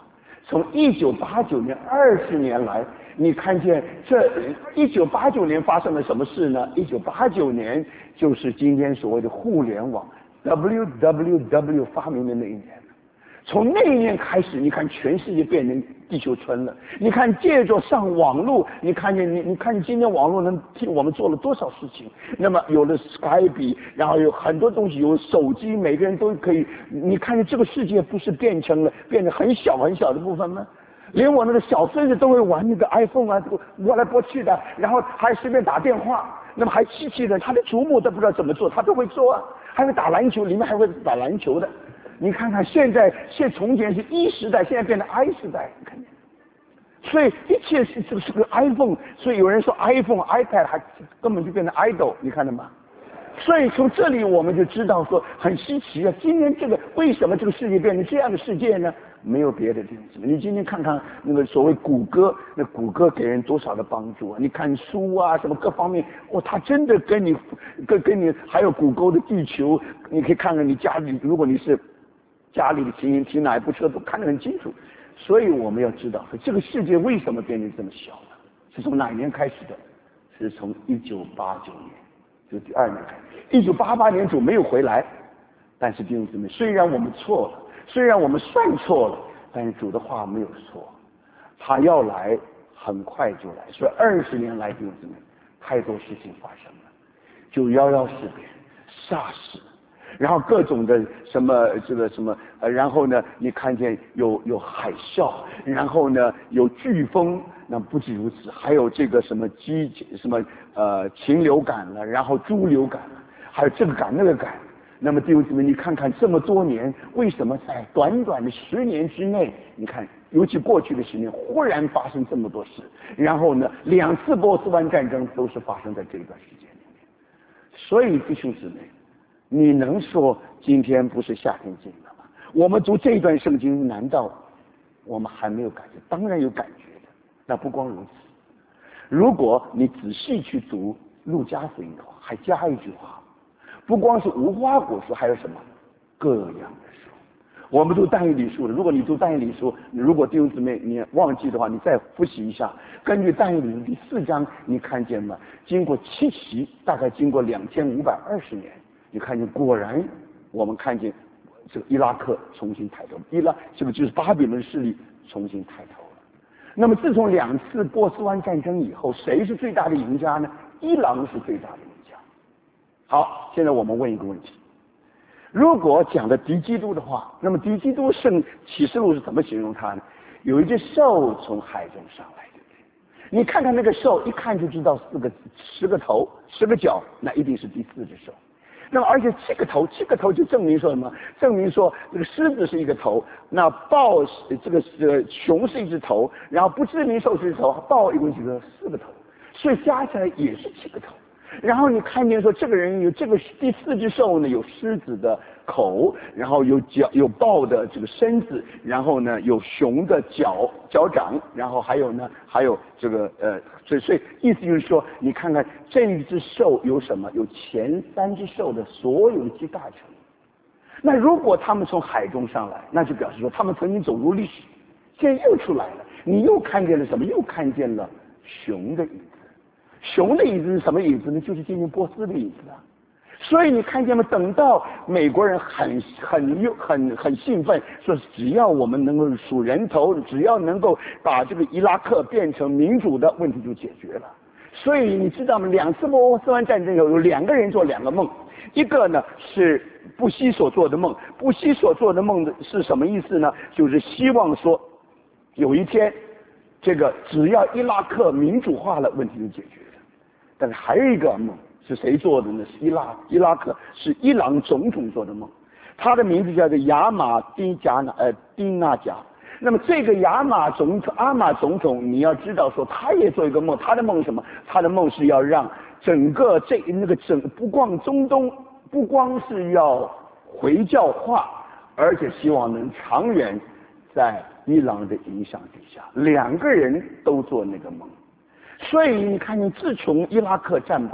从一九八九年二十年来，你看见这一九八九年发生了什么事呢？一九八九年就是今天所谓的互联网 W W W 发明的那一年。从那一年开始，你看全世界变成地球村了。你看借着上网络，你看见你你看今天网络能替我们做了多少事情？那么有了 Skype， 然后有很多东西，有手机，每个人都可以。你看见这个世界不是变成了变得很小很小的部分吗？连我那个小孙子都会玩那个 iPhone 啊，拨来拨去的，然后还随便打电话，那么还机器人，他的祖母都不知道怎么做，他都会做啊，还会打篮球，里面还会打篮球的。你看看现在，现从前是 E 时代，现在变成 I 时代，你看见？所以一切是这个是个 iPhone， 所以有人说 iPhone、iPad 还根本就变成 idol， 你看到吗？所以从这里我们就知道说很稀奇啊，今天这个为什么这个世界变成这样的世界呢？没有别的地方。你今天看看那个所谓谷歌，那谷歌给人多少的帮助啊？你看书啊，什么各方面，哦，它真的跟你跟跟你还有谷歌的地球，你可以看看你家里，如果你是家里的停停哪一部车都看得很清楚。所以我们要知道，这个世界为什么变成这么小呢？是从哪一年开始的？是从一九八九年，就第二年开始。一九八八年主没有回来，但是弟兄姊妹，虽然我们错了，虽然我们算错了，但是主的话没有错，他要来，很快就来。所以二十年来，弟兄姊妹，太多事情发生了，九幺幺事变、SARS。然后各种的什么这个什么呃，然后呢，你看见有有海啸，然后呢有飓风，那不止如此，还有这个什么鸡什么呃禽流感了，然后猪流感了，还有这个感那个感。那么弟兄姊妹，你看看这么多年，为什么在短短的十年之内，你看，尤其过去的十年，忽然发生这么多事？然后呢，两次波斯湾战争都是发生在这一段时间里面。所以弟兄姊妹，你能说今天不是夏天进了吗？我们读这一段圣经，难道我们还没有感觉？当然有感觉的。那不光如此，如果你仔细去读路加福音的话，还加一句话，不光是无花果树，还有什么各样的树。我们读但以理书的，如果你读但以理书，如果弟兄姊妹你忘记的话，你再复习一下。根据但以理书第四章，你看见吗？经过七袭，大概经过两千五百二十年。你看见，果然我们看见这个伊拉克重新抬头，伊拉这个就是巴比伦势力重新抬头了。那么自从两次波斯湾战争以后，谁是最大的赢家呢？伊朗是最大的赢家。好，现在我们问一个问题：如果讲的敌基督的话，那么敌基督圣启示录是怎么形容他呢？有一只兽从海中上来，对不对？你看看那个兽，一看就知道四个十个头十个脚，那一定是第四只兽。那么而且七个头，七个头就证明说什么？证明说这个狮子是一个头，那豹是这个是熊是一只头，然后不知名兽是一只头，豹一共几个？四个头，所以加起来也是七个头。然后你看见说这个人有这个第四只兽呢，有狮子的口，然后有脚有豹的这个身子，然后呢有熊的脚脚掌，然后还有呢还有这个呃，所以所以意思就是说，你看看这一只兽有什么？有前三只兽的所有的集大成。那如果他们从海中上来，那就表示说他们曾经走入历史，现在又出来了，你又看见了什么？又看见了熊的影子。熊的椅子是什么椅子呢？就是今天波斯的椅子啊。所以你看见吗？等到美国人很很又很很兴奋，说只要我们能够数人头，只要能够把这个伊拉克变成民主的问题就解决了。所以你知道吗？两次波斯湾战争有有两个人做两个梦，一个呢是布希所做的梦，布希所做的梦是什么意思呢？就是希望说有一天这个只要伊拉克民主化了，问题就解决了。但是还有一个梦是谁做的呢？是伊拉伊拉克是伊朗总统做的梦，他的名字叫做亚马丁加纳呃丁纳加。那么这个亚马总统阿马总统，你要知道说他也做一个梦，他的梦是什么？他的梦是要让整个这那个整不光中东不光是要回教化，而且希望能长远在伊朗的影响底下。两个人都做那个梦。所以你看见，自从伊拉克战败了，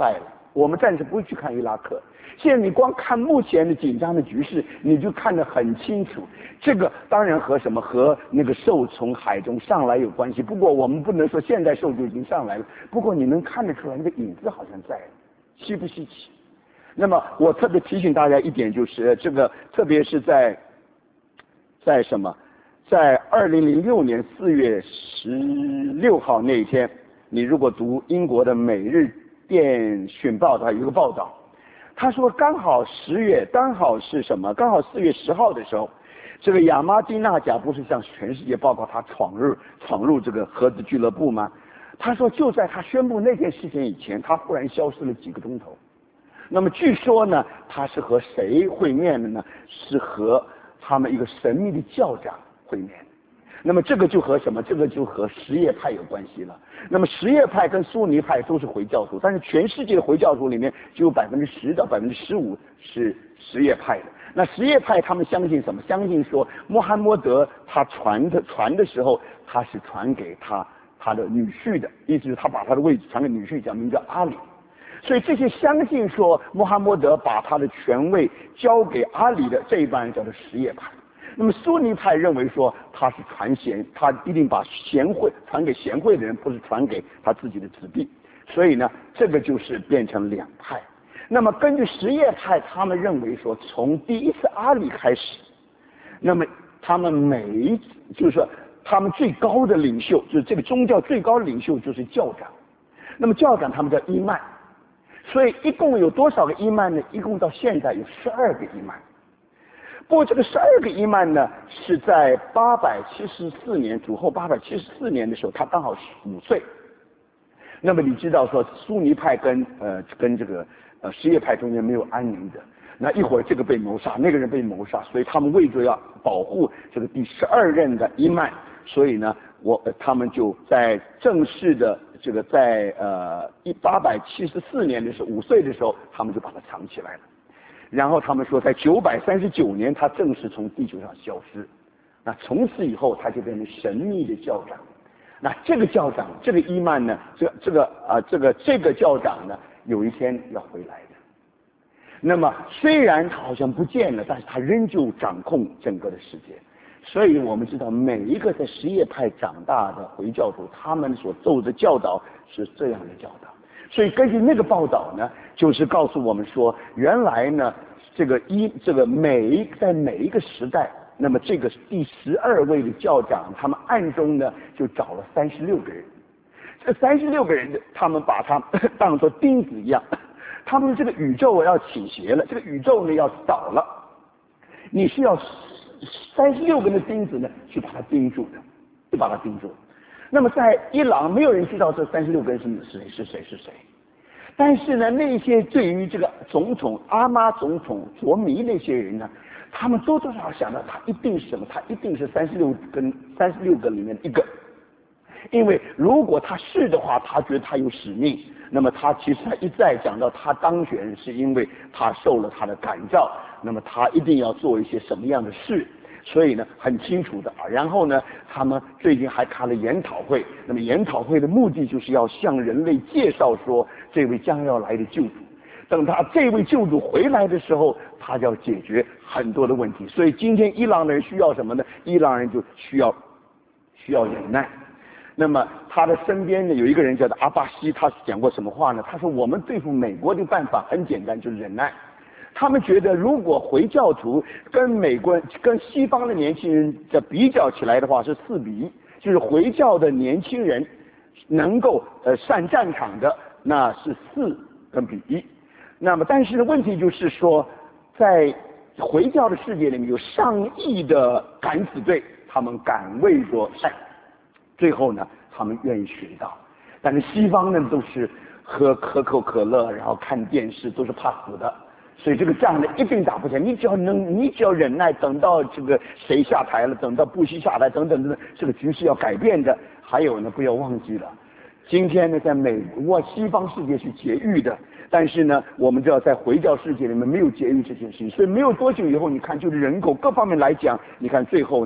我们暂时不会去看伊拉克。现在你光看目前的紧张的局势，你就看得很清楚。这个当然和什么和那个兽从海中上来有关系。不过我们不能说现在兽就已经上来了。不过你能看得出来，那个影子好像在，稀不稀奇？那么我特别提醒大家一点，就是这个，特别是在在什么，在二零零六年四月十六号那一天，你如果读英国的《每日电讯报》，它有一个报道。他说刚好十月，刚好是什么？刚好四月十号的时候，这个亚马蒂纳贾不是向全世界报告他闯入闯入这个核子俱乐部吗？他说就在他宣布那件事情以前，他忽然消失了几个钟头。那么据说呢，他是和谁会面的呢？是和他们一个神秘的教长会面。那么这个就和什么？这个就和什叶派有关系了。那么什叶派跟苏尼派都是回教徒，但是全世界的回教徒里面只有百分之十到百分之十五是什叶派的。那什叶派他们相信什么？相信说穆罕默德他传的传的时候，他是传给他他的女婿的，意思是他把他的位置传给女婿，讲名叫阿里。所以这些相信说穆罕默德把他的权位交给阿里的这一帮人叫做什叶派。那么苏尼派认为说他是传贤，他一定把贤惠传给贤惠的人，不是传给他自己的子弟。所以呢，这个就是变成两派。那么根据什叶派，他们认为说，从第一次阿里开始，那么他们每一就是说他们最高的领袖，就是这个宗教最高的领袖就是教长。那么教长他们叫伊曼，所以一共有多少个伊曼呢？一共到现在有十二个伊曼。不过这个十二个伊曼呢，是在八百七十四年主后八百七十四年的时候，他刚好五岁。那么你知道说苏尼派跟呃跟这个呃什叶派中间没有安宁的，那一会儿这个被谋杀，那个人被谋杀，所以他们为着要保护这个第十二任的伊曼，所以呢，我他们就在正式的这个在呃一八百七十四年的时候，五岁的时候，他们就把它藏起来了。然后他们说，在九百三十九年，他正式从地球上消失。那从此以后，他就变成神秘的教长。那这个教长，这个伊曼呢，这这个啊、呃，这个这个教长呢，有一天要回来的。那么虽然他好像不见了，但是他仍旧掌控整个的世界。所以我们知道，每一个在什叶派长大的回教徒，他们所受的教导是这样的教导。所以根据那个报道呢，就是告诉我们说，原来呢，这个一这个每一在每一个时代，那么这个第十二位的教长，他们暗中呢就找了三十六个人，这三十六个人，他们把他当作钉子一样，他们这个宇宙要倾斜了，这个宇宙呢要倒了，你是要三十六根的钉子呢去把它钉住的，就把它钉住。那么在伊朗，没有人知道这三十六根是谁是谁是谁，但是呢，那些对于这个总统阿妈总统着迷那些人呢，他们多多少少想到他一定是什么，他一定是三十六根三十六个里面的一个，因为如果他是的话，他觉得他有使命。那么他其实他一再讲到他当选是因为他受了他的感召，那么他一定要做一些什么样的事。所以呢，很清楚的啊。然后呢，他们最近还开了研讨会。那么研讨会的目的就是要向人类介绍说，这位将要来的救主。等他这位救主回来的时候，他就要解决很多的问题。所以今天伊朗人需要什么呢？伊朗人就需要需要忍耐。那么他的身边呢有一个人叫做阿巴西，他讲过什么话呢？他说我们对付美国的办法很简单，就是忍耐。他们觉得，如果回教徒跟美国人、跟西方的年轻人的比较起来的话，是四比一，就是回教的年轻人能够呃上战场的，那是四跟比一。那么，但是问题就是说，在回教的世界里面有上亿的敢死队，他们敢为着善，最后呢，他们愿意学到。但是西方呢，都是喝可口可乐，然后看电视，都是怕死的。所以这个仗呢一定打不起来，你只要能，你只要忍耐，等到这个谁下台了，等到布希下台，等等等等，这个局势要改变的。还有呢，不要忘记了，今天呢，在美国西方世界是节育的，但是呢，我们知道在回教世界里面没有节育这件事情，所以没有多久以后，你看就是人口各方面来讲，你看最后呢，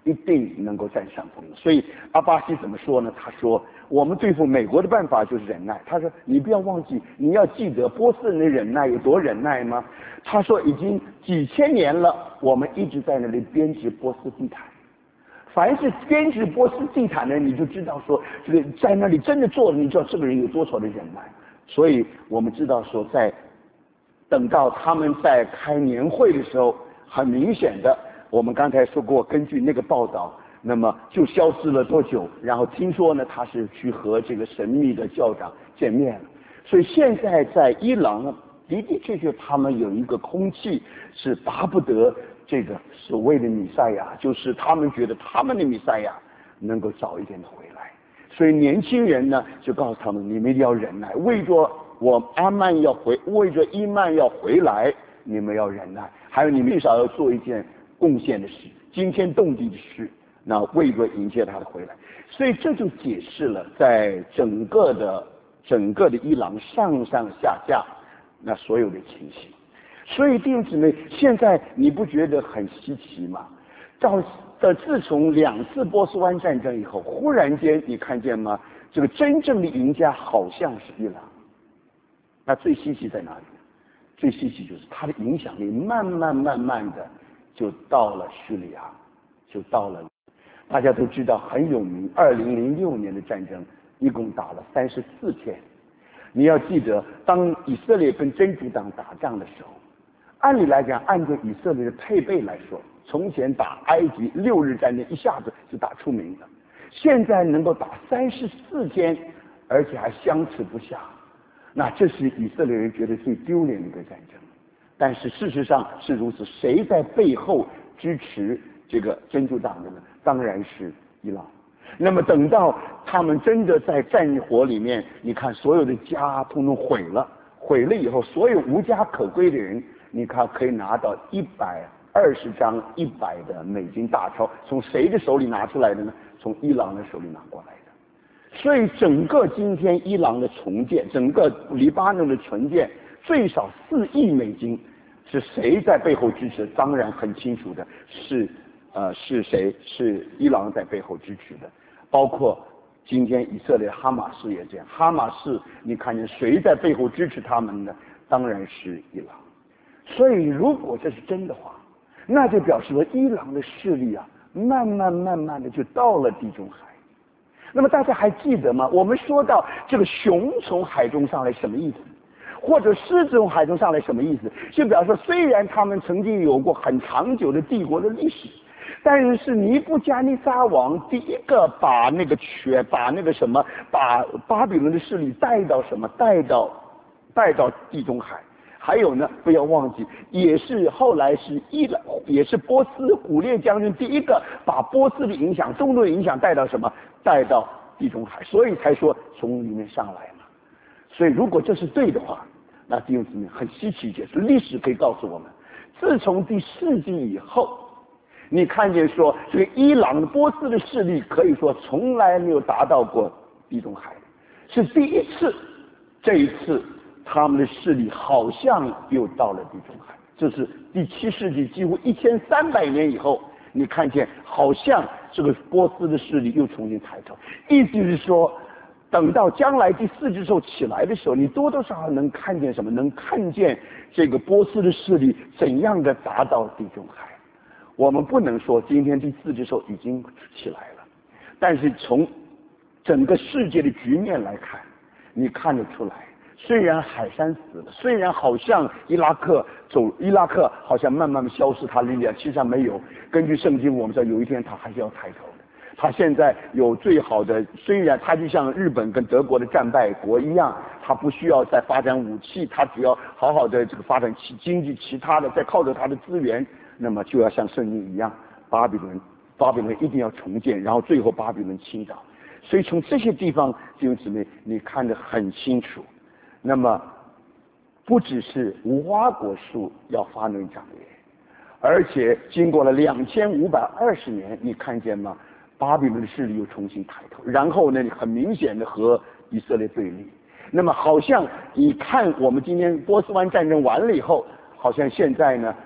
一定能够占上风的。所以阿巴西怎么说呢？他说我们对付美国的办法就是忍耐。他说你不要忘记，你要记得波斯人的忍耐有多忍耐吗？他说已经几千年了，我们一直在那里编织波斯地毯。凡是编织波斯地毯的人，你就知道说这个在那里真的做了，你知道这个人有多少的忍耐。所以我们知道说，在等到他们在开年会的时候，很明显的，我们刚才说过，根据那个报道，那么就消失了多久？然后听说呢，他是去和这个神秘的教长见面了。所以现在在伊朗呢，的的确确他们有一个空气是巴不得这个所谓的弥赛亚，就是他们觉得他们的弥赛亚能够早一点的回来。所以年轻人呢就告诉他们，你们一定要忍耐，为着我阿曼要回，为着伊曼要回来，你们要忍耐，还有你们至少要做一件贡献的事，惊天动地的事，那为着迎接他的回来。所以这就解释了在整个的整个的伊朗上上下下那所有的情形。所以弟兄姊妹，现在你不觉得很稀奇吗？到的自从两次波斯湾战争以后，忽然间你看见吗？这个真正的赢家好像是伊朗。那最稀奇在哪里？最稀奇就是它的影响力慢慢慢慢的就到了叙利亚，就到了。大家都知道很有名，二零零六年的战争一共打了三十四天。你要记得，当以色列跟真主党打仗的时候，按理来讲，按照以色列的配备来说，从前打埃及六日战争一下子就打出名了，现在能够打三十四天，而且还相持不下，那这是以色列人觉得最丢脸的一个战争。但是事实上是如此，谁在背后支持这个真主党的呢？当然是伊朗。那么等到他们真的在战火里面，你看所有的家通通毁了，毁了以后，所有无家可归的人，你看可以拿到一百二十张一百的美金大钞，从谁的手里拿出来的呢？从伊朗的手里拿过来的。所以整个今天伊朗的重建，整个黎巴嫩的重建，最少四亿美金，是谁在背后支持？当然很清楚的是，呃，是谁？是伊朗在背后支持的。包括今天以色列哈马斯也这样，哈马斯你看见谁在背后支持他们呢？当然是伊朗。所以如果这是真的话，那就表示了伊朗的势力啊，慢慢慢慢的就到了地中海。那么大家还记得吗？我们说到这个熊从海中上来什么意思？或者狮子从海中上来什么意思？就表示说，虽然他们曾经有过很长久的帝国的历史，但是尼布加尼撒王第一个把那个权，把那个什么，把巴比伦的势力带到什么？带到带到地中海。还有呢，不要忘记，也是后来是伊朗，也是波斯古列将军第一个把波斯的影响、中东的影响带到什么？带到地中海，所以才说从里面上来嘛。所以如果这是对的话，那弟兄姊妹很稀奇一件事，历史可以告诉我们，自从第四纪以后，你看见说这个伊朗波斯的势力可以说从来没有达到过地中海，是第一次，这一次他们的势力好像又到了地中海。这是第七世纪几乎一千三百年以后，你看见好像这个波斯的势力又重新抬头，意思是说等到将来第四只兽起来的时候，你多多少少能看见什么？能看见这个波斯的势力怎样的达到地中海。我们不能说今天第四只兽已经起来了，但是从整个世界的局面来看，你看得出来，虽然海珊死了，虽然好像伊拉克走伊拉克好像慢慢消失它的力量，其实上没有。根据圣经我们知道有一天它还是要抬头的。他现在有最好的，虽然他就像日本跟德国的战败国一样，他不需要再发展武器，他只要好好的这个发展其经济，其他的再靠着他的资源，那么就要像圣经一样，巴比伦巴比伦一定要重建，然后最后巴比伦倾倒。所以从这些地方弟兄姊妹你看得很清楚，那么不只是无花果树要发嫩长叶，而且经过了两千五百二十年，你看见吗？巴比伦的势力又重新抬头，然后呢，很明显的和以色列对立。那么好像你看我们今天波斯湾战争完了以后，好像现在呢，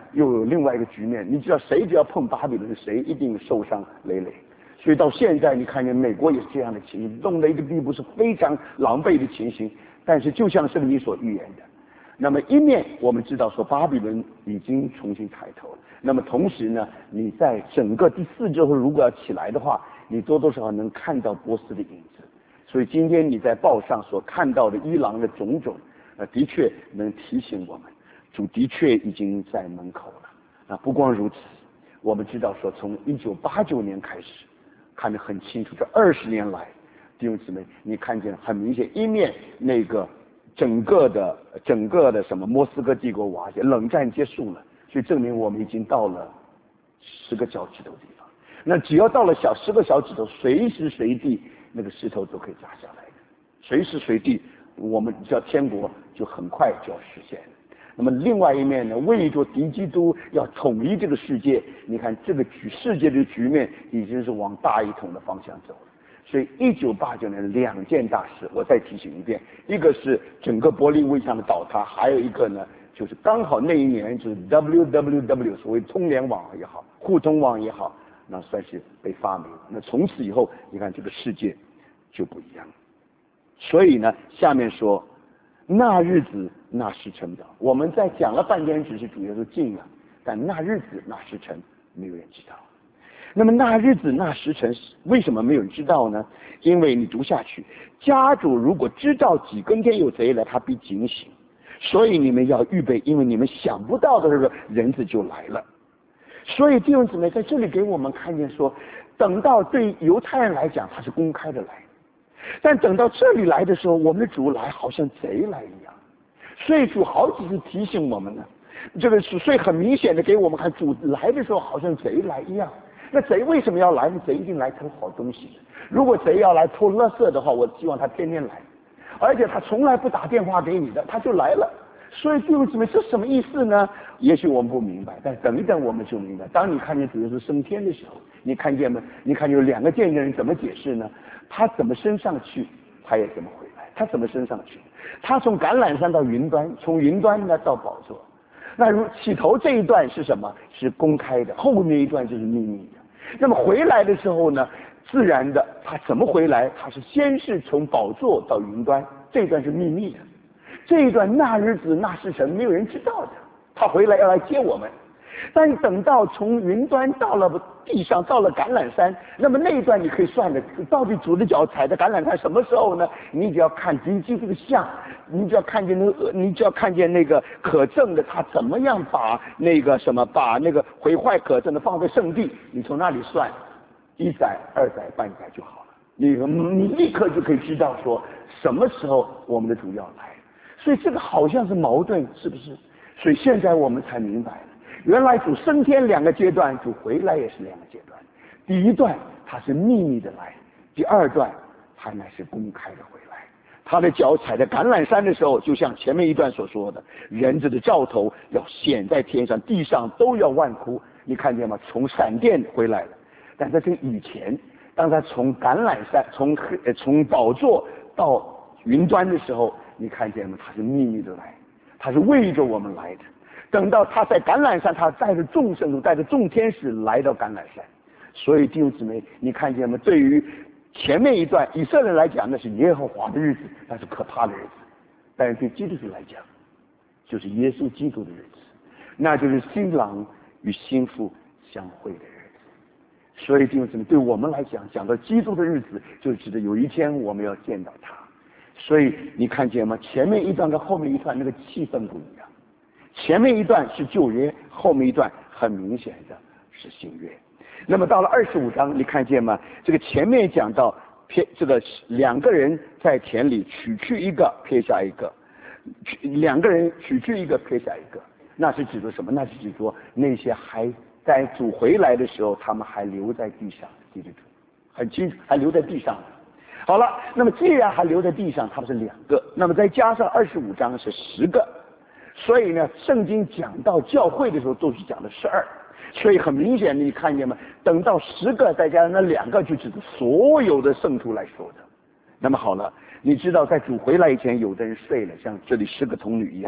又有另外一个局面，你知道谁只要碰巴比伦，谁一定受伤累累。所以到现在你看见美国也是这样的情形，弄到一个地步是非常狼狈的情形。但是就像圣经所预言的，那么一面我们知道说巴比伦已经重新抬头了，那么同时呢，你在整个第四周如果要起来的话，你多多少少能看到波斯的影子。所以今天你在报上所看到的伊朗的种种，呃，的确能提醒我们，主的确已经在门口了。啊，不光如此，我们知道说从一九八九年开始，看得很清楚，这二十年来，弟兄姊妹，你看见很明显，一面那个整个的整个的什么莫斯科帝国瓦解，冷战结束了，所以证明我们已经到了十个脚趾头的地方。那只要到了小十个小指头，随时随地那个石头都可以砸下来的，随时随地，我们叫天国就很快就要实现了。那么另外一面呢，为着敌基督要统一这个世界，你看这个局世界的局面已经是往大一统的方向走了。所以一九八九年两件大事，我再提醒一遍，一个是整个柏林围墙的倒塌，还有一个呢就是刚好那一年就是 W W W 所谓通联网也好，互通网也好，那算是被发明了。那从此以后，你看这个世界就不一样了。所以呢，下面说那日子那时辰的，我们在讲了半天，只是主要是近了，但那日子那时辰没有人知道。那么那日子那时辰为什么没有人知道呢？因为你读下去，家主如果知道几更天有贼来，他必警醒，所以你们要预备，因为你们想不到的时候，人子就来了。所以弟兄姊妹在这里给我们看见说，等到对犹太人来讲他是公开的来，但等到这里来的时候，我们的主来好像贼来一样。所以主好几次提醒我们呢，这个是所以很明显的给我们看，主来的时候好像贼来一样。那贼为什么要来呢？贼一定来偷好东西。如果贼要来偷垃圾的话，我希望他天天来，而且他从来不打电话给你的，他就来了。所以弟兄姊妹，这什么意思呢？也许我们不明白，但等一等我们就明白。当你看见主耶稣升天的时候，你看见吗？你看有两个见证人怎么解释呢？他怎么升上去，他也怎么回来。他怎么升上去？他从橄榄山到云端，从云端呢到宝座。那如起头这一段是什么？是公开的，后面一段就是秘密的。那么回来的时候呢，自然的他怎么回来？他是先是从宝座到云端，这一段是秘密的。这一段那日子那时辰没有人知道的，他回来要来接我们。但等到从云端到了地上，到了橄榄山，那么那一段你可以算的，到底主的脚踩在橄榄山什么时候呢？你只要看敌基督的像，你只要看见那个，你只要看见那个可憎的，他怎么样把那个什么，把那个毁坏可憎的放在圣地，你从那里算，一载、二载、半载就好了。你你立刻就可以知道说什么时候我们的主要来。所以这个好像是矛盾，是不是？所以现在我们才明白了。原来主升天两个阶段，主回来也是两个阶段。第一段他是秘密的来，第二段他乃是公开的回来。他的脚踩在橄榄山的时候，就像前面一段所说的，人子的兆头要显在天上，地上都要万哭。你看见吗？从闪电回来了。但在这个以前，当他从橄榄山从呃从宝座到云端的时候，你看见吗？他是秘密的来，他是为着我们来的。等到他在橄榄山，他带着众圣徒，带着众天使来到橄榄山。所以弟兄姊妹，你看见吗？对于前面一段以色列人来讲，那是耶和华的日子，那是可怕的日子；但是对基督徒来讲，就是耶稣基督的日子，那就是新郎与新妇相会的日子。所以弟兄姊妹，对我们来讲，讲到基督的日子，就指的有一天我们要见到他。所以你看见吗？前面一段跟后面一段那个气氛不一样。前面一段是旧约，后面一段很明显的是新约。那么到了二十五章，你看见吗？这个前面讲到撇这个两个人在田里取去一个，撇下一个；两个人取去一个，撇下一个。那是指的什么？那是指说那些还在主回来的时候，他们还留在地上，记得住，很清楚，还留在地上的。好了，那么既然还留在地上，他们是两个，那么再加上二十五章是十个。所以呢，圣经讲到教会的时候都是讲的十二，所以很明显你看见吗？等到十个再加上那两个，就指的所有的圣徒来说的。那么好了，你知道在主回来以前，有的人睡了，像这里十个童女一样；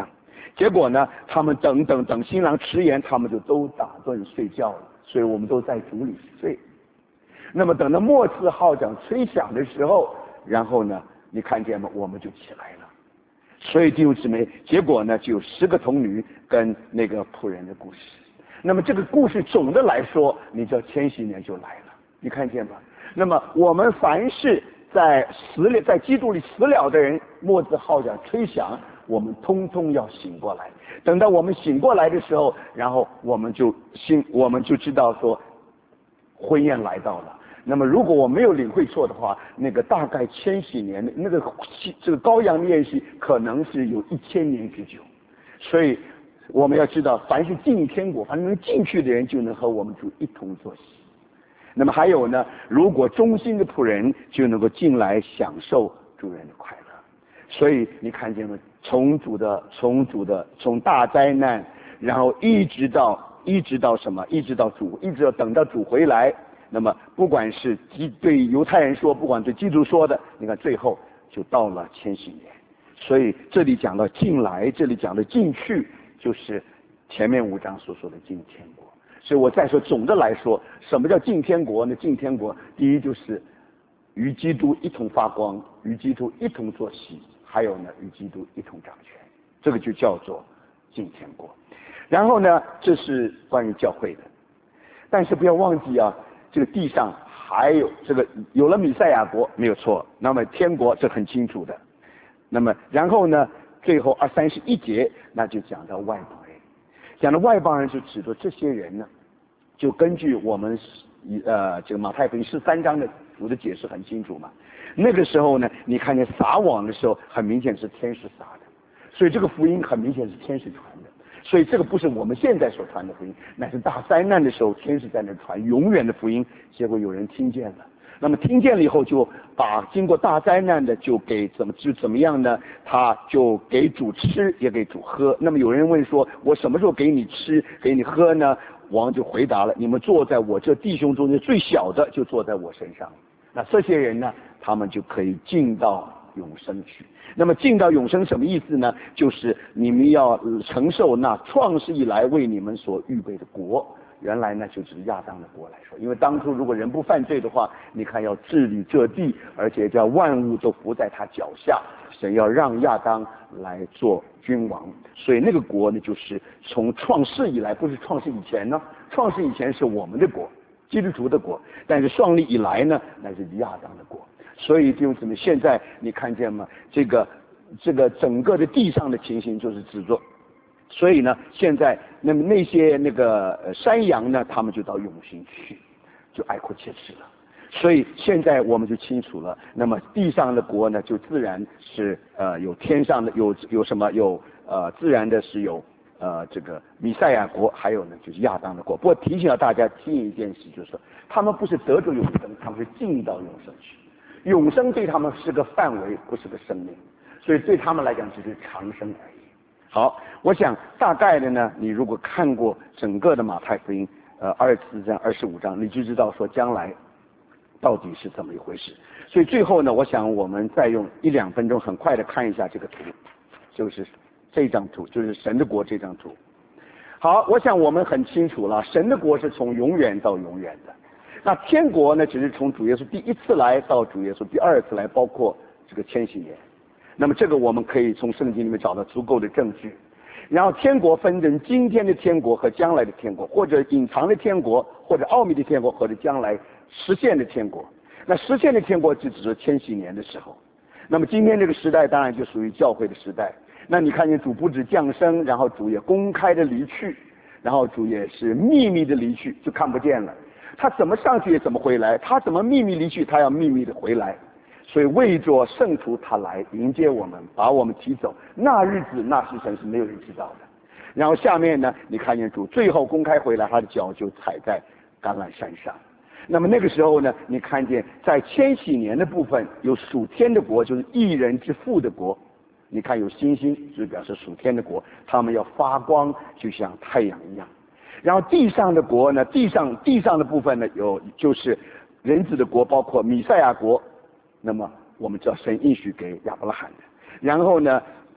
结果呢，他们等等等新郎迟延，他们就都打盹睡觉了，所以我们都在主里睡。那么等到末次号角吹响的时候，然后呢，你看见吗？我们就起来了。所以弟兄姊妹，结果呢，就有十个童女跟那个仆人的故事。那么这个故事总的来说，你知道千禧年就来了，你看见吗？那么我们凡是在死了，在基督里死了的人，末次号角吹响，我们通通要醒过来。等到我们醒过来的时候，然后我们就醒，我们就知道说，婚宴来到了。那么如果我没有领会错的话，那个大概千禧年的那个这个羔羊的宴席可能是有一千年之久。所以我们要知道，凡是进天国，凡是能进去的人，就能和我们主一同坐席。那么还有呢，如果忠心的仆人就能够进来享受主人的快乐。所以你看见了，从主的从主的从大灾难，然后一直到一直到什么，一直到主，一直到等到主回来。那么不管是对犹太人说，不管对基督说的，你看最后就到了千禧年。所以这里讲到进来，这里讲的进去，就是前面五章所说的进天国。所以我再说，总的来说，什么叫进天国呢？进天国，第一就是与基督一同发光，与基督一同坐席，还有呢，与基督一同掌权，这个就叫做进天国。然后呢，这是关于教会的，但是不要忘记啊，这个地上还有这个有了弥赛亚国没有错，那么天国是很清楚的。那么然后呢，最后二三十一节，那就讲到外邦人，讲到外邦人就指的这些人呢，就根据我们呃这个马太福音十三章的主的解释很清楚嘛。那个时候呢，你看见撒网的时候，很明显是天使撒的，所以这个福音很明显是天使传的。所以这个不是我们现在所传的福音，乃是大灾难的时候天使在那传永远的福音，结果有人听见了。那么听见了以后，就把经过大灾难的就给怎么就怎么样呢？他就给主吃，也给主喝。那么有人问说，我什么时候给你吃给你喝呢？王就回答了，你们坐在我这弟兄中间最小的就坐在我身上。那这些人呢，他们就可以进到永生去。那么进到永生什么意思呢？就是你们要承受那创世以来为你们所预备的国。原来呢，就是亚当的国来说，因为当初如果人不犯罪的话，你看要治理这地，而且叫万物都伏在他脚下，神要让亚当来做君王。所以那个国呢，就是从创世以来，不是创世以前呢，创世以前是我们的国，基督徒的国，但是创立以来呢，那是亚当的国。所以弟兄姊妹，现在你看见吗？这个这个整个的地上的情形就是制作。所以呢，现在那么那些那个山羊呢，他们就到永sinh去，就爱国切齿了。所以现在我们就清楚了，那么地上的国呢，就自然是呃有天上的有有什么有呃自然的是有呃这个弥赛亚国，还有呢就是亚当的国。不过提醒了大家听一件事，就是说他们不是得着永生，他们是进到永生去。永生对他们是个范围，不是个生命，所以对他们来讲只是长生而已。好，我想大概的呢，你如果看过整个的马太福音，呃，二十四章、二十五章，你就知道说将来到底是怎么一回事。所以最后呢，我想我们再用一两分钟，很快的看一下这个图，就是这张图，就是神的国这张图。好，我想我们很清楚了，神的国是从永远到永远的。那天国呢，只是从主耶稣第一次来到主耶稣第二次来，包括这个千禧年。那么这个我们可以从圣经里面找到足够的证据。然后天国分成今天的天国和将来的天国，或者隐藏的天国，或者奥秘的天国，或者将来实现的天国。那实现的天国就指着千禧年的时候。那么今天这个时代当然就属于教会的时代。那你看见主不止降生，然后主也公开的离去，然后主也是秘密的离去，就看不见了。他怎么上去也怎么回来，他怎么秘密离去，他要秘密的回来。所以为着圣徒他来迎接我们，把我们提走，那日子那时辰是没有人知道的。然后下面呢，你看见主最后公开回来，他的脚就踩在橄榄山上。那么那个时候呢，你看见在千禧年的部分有属天的国，就是一人之父的国。你看有星星，就表示属天的国，他们要发光，就像太阳一样。然后地上的国呢，地上地上的部分呢，有就是人子的国，包括弥赛亚国。那么我们知道神应许给亚伯拉罕的。然后呢，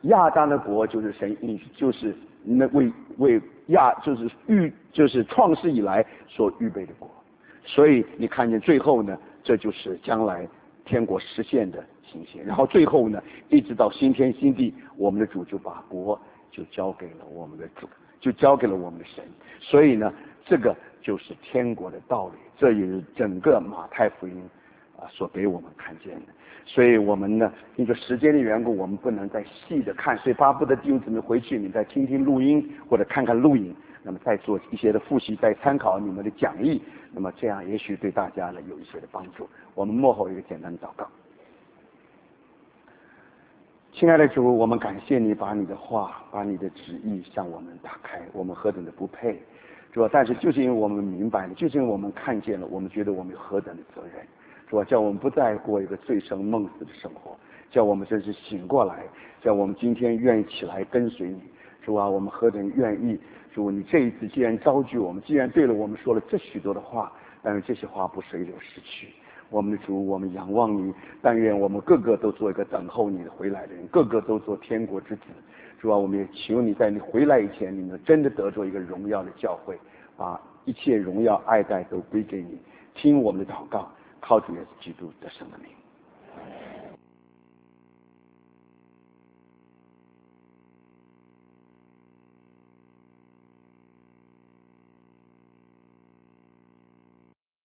亚当的国就是神应许，就是那为为亚就是预就是创世以来所预备的国。所以你看见最后呢，这就是将来天国实现的情形。然后最后呢，一直到新天新地，我们的主就把国就交给了我们的主，就交给了我们的神。所以呢，这个就是天国的道理，这也是整个马太福音啊所给我们看见的。所以我们呢，因为时间的缘故，我们不能再细的看，所以巴不得弟兄姊妹回去你再听听录音或者看看录影，那么再做一些的复习，再参考你们的讲义，那么这样也许对大家呢有一些的帮助。我们幕后一个简单的祷告。亲爱的主，我们感谢你把你的话，把你的旨意向我们打开，我们何等的不配，主要但是就是因为我们明白了，就是因为我们看见了，我们觉得我们有何等的责任，主要叫我们不再过一个醉生梦死的生活，叫我们真是醒过来，叫我们今天愿意起来跟随你，主啊，我们何等愿意，主你这一次既然召集我们，既然对了我们说了这许多的话，但是这些话不随着逝去。我们的主，我们仰望你，但愿我们个个都做一个等候你的回来的人，个个都做天国之子。主啊，我们也求你在你回来以前，你能真的得着一个荣耀的教会，把一切荣耀爱戴都归给你。听我们的祷告，靠主耶稣基督得胜的名。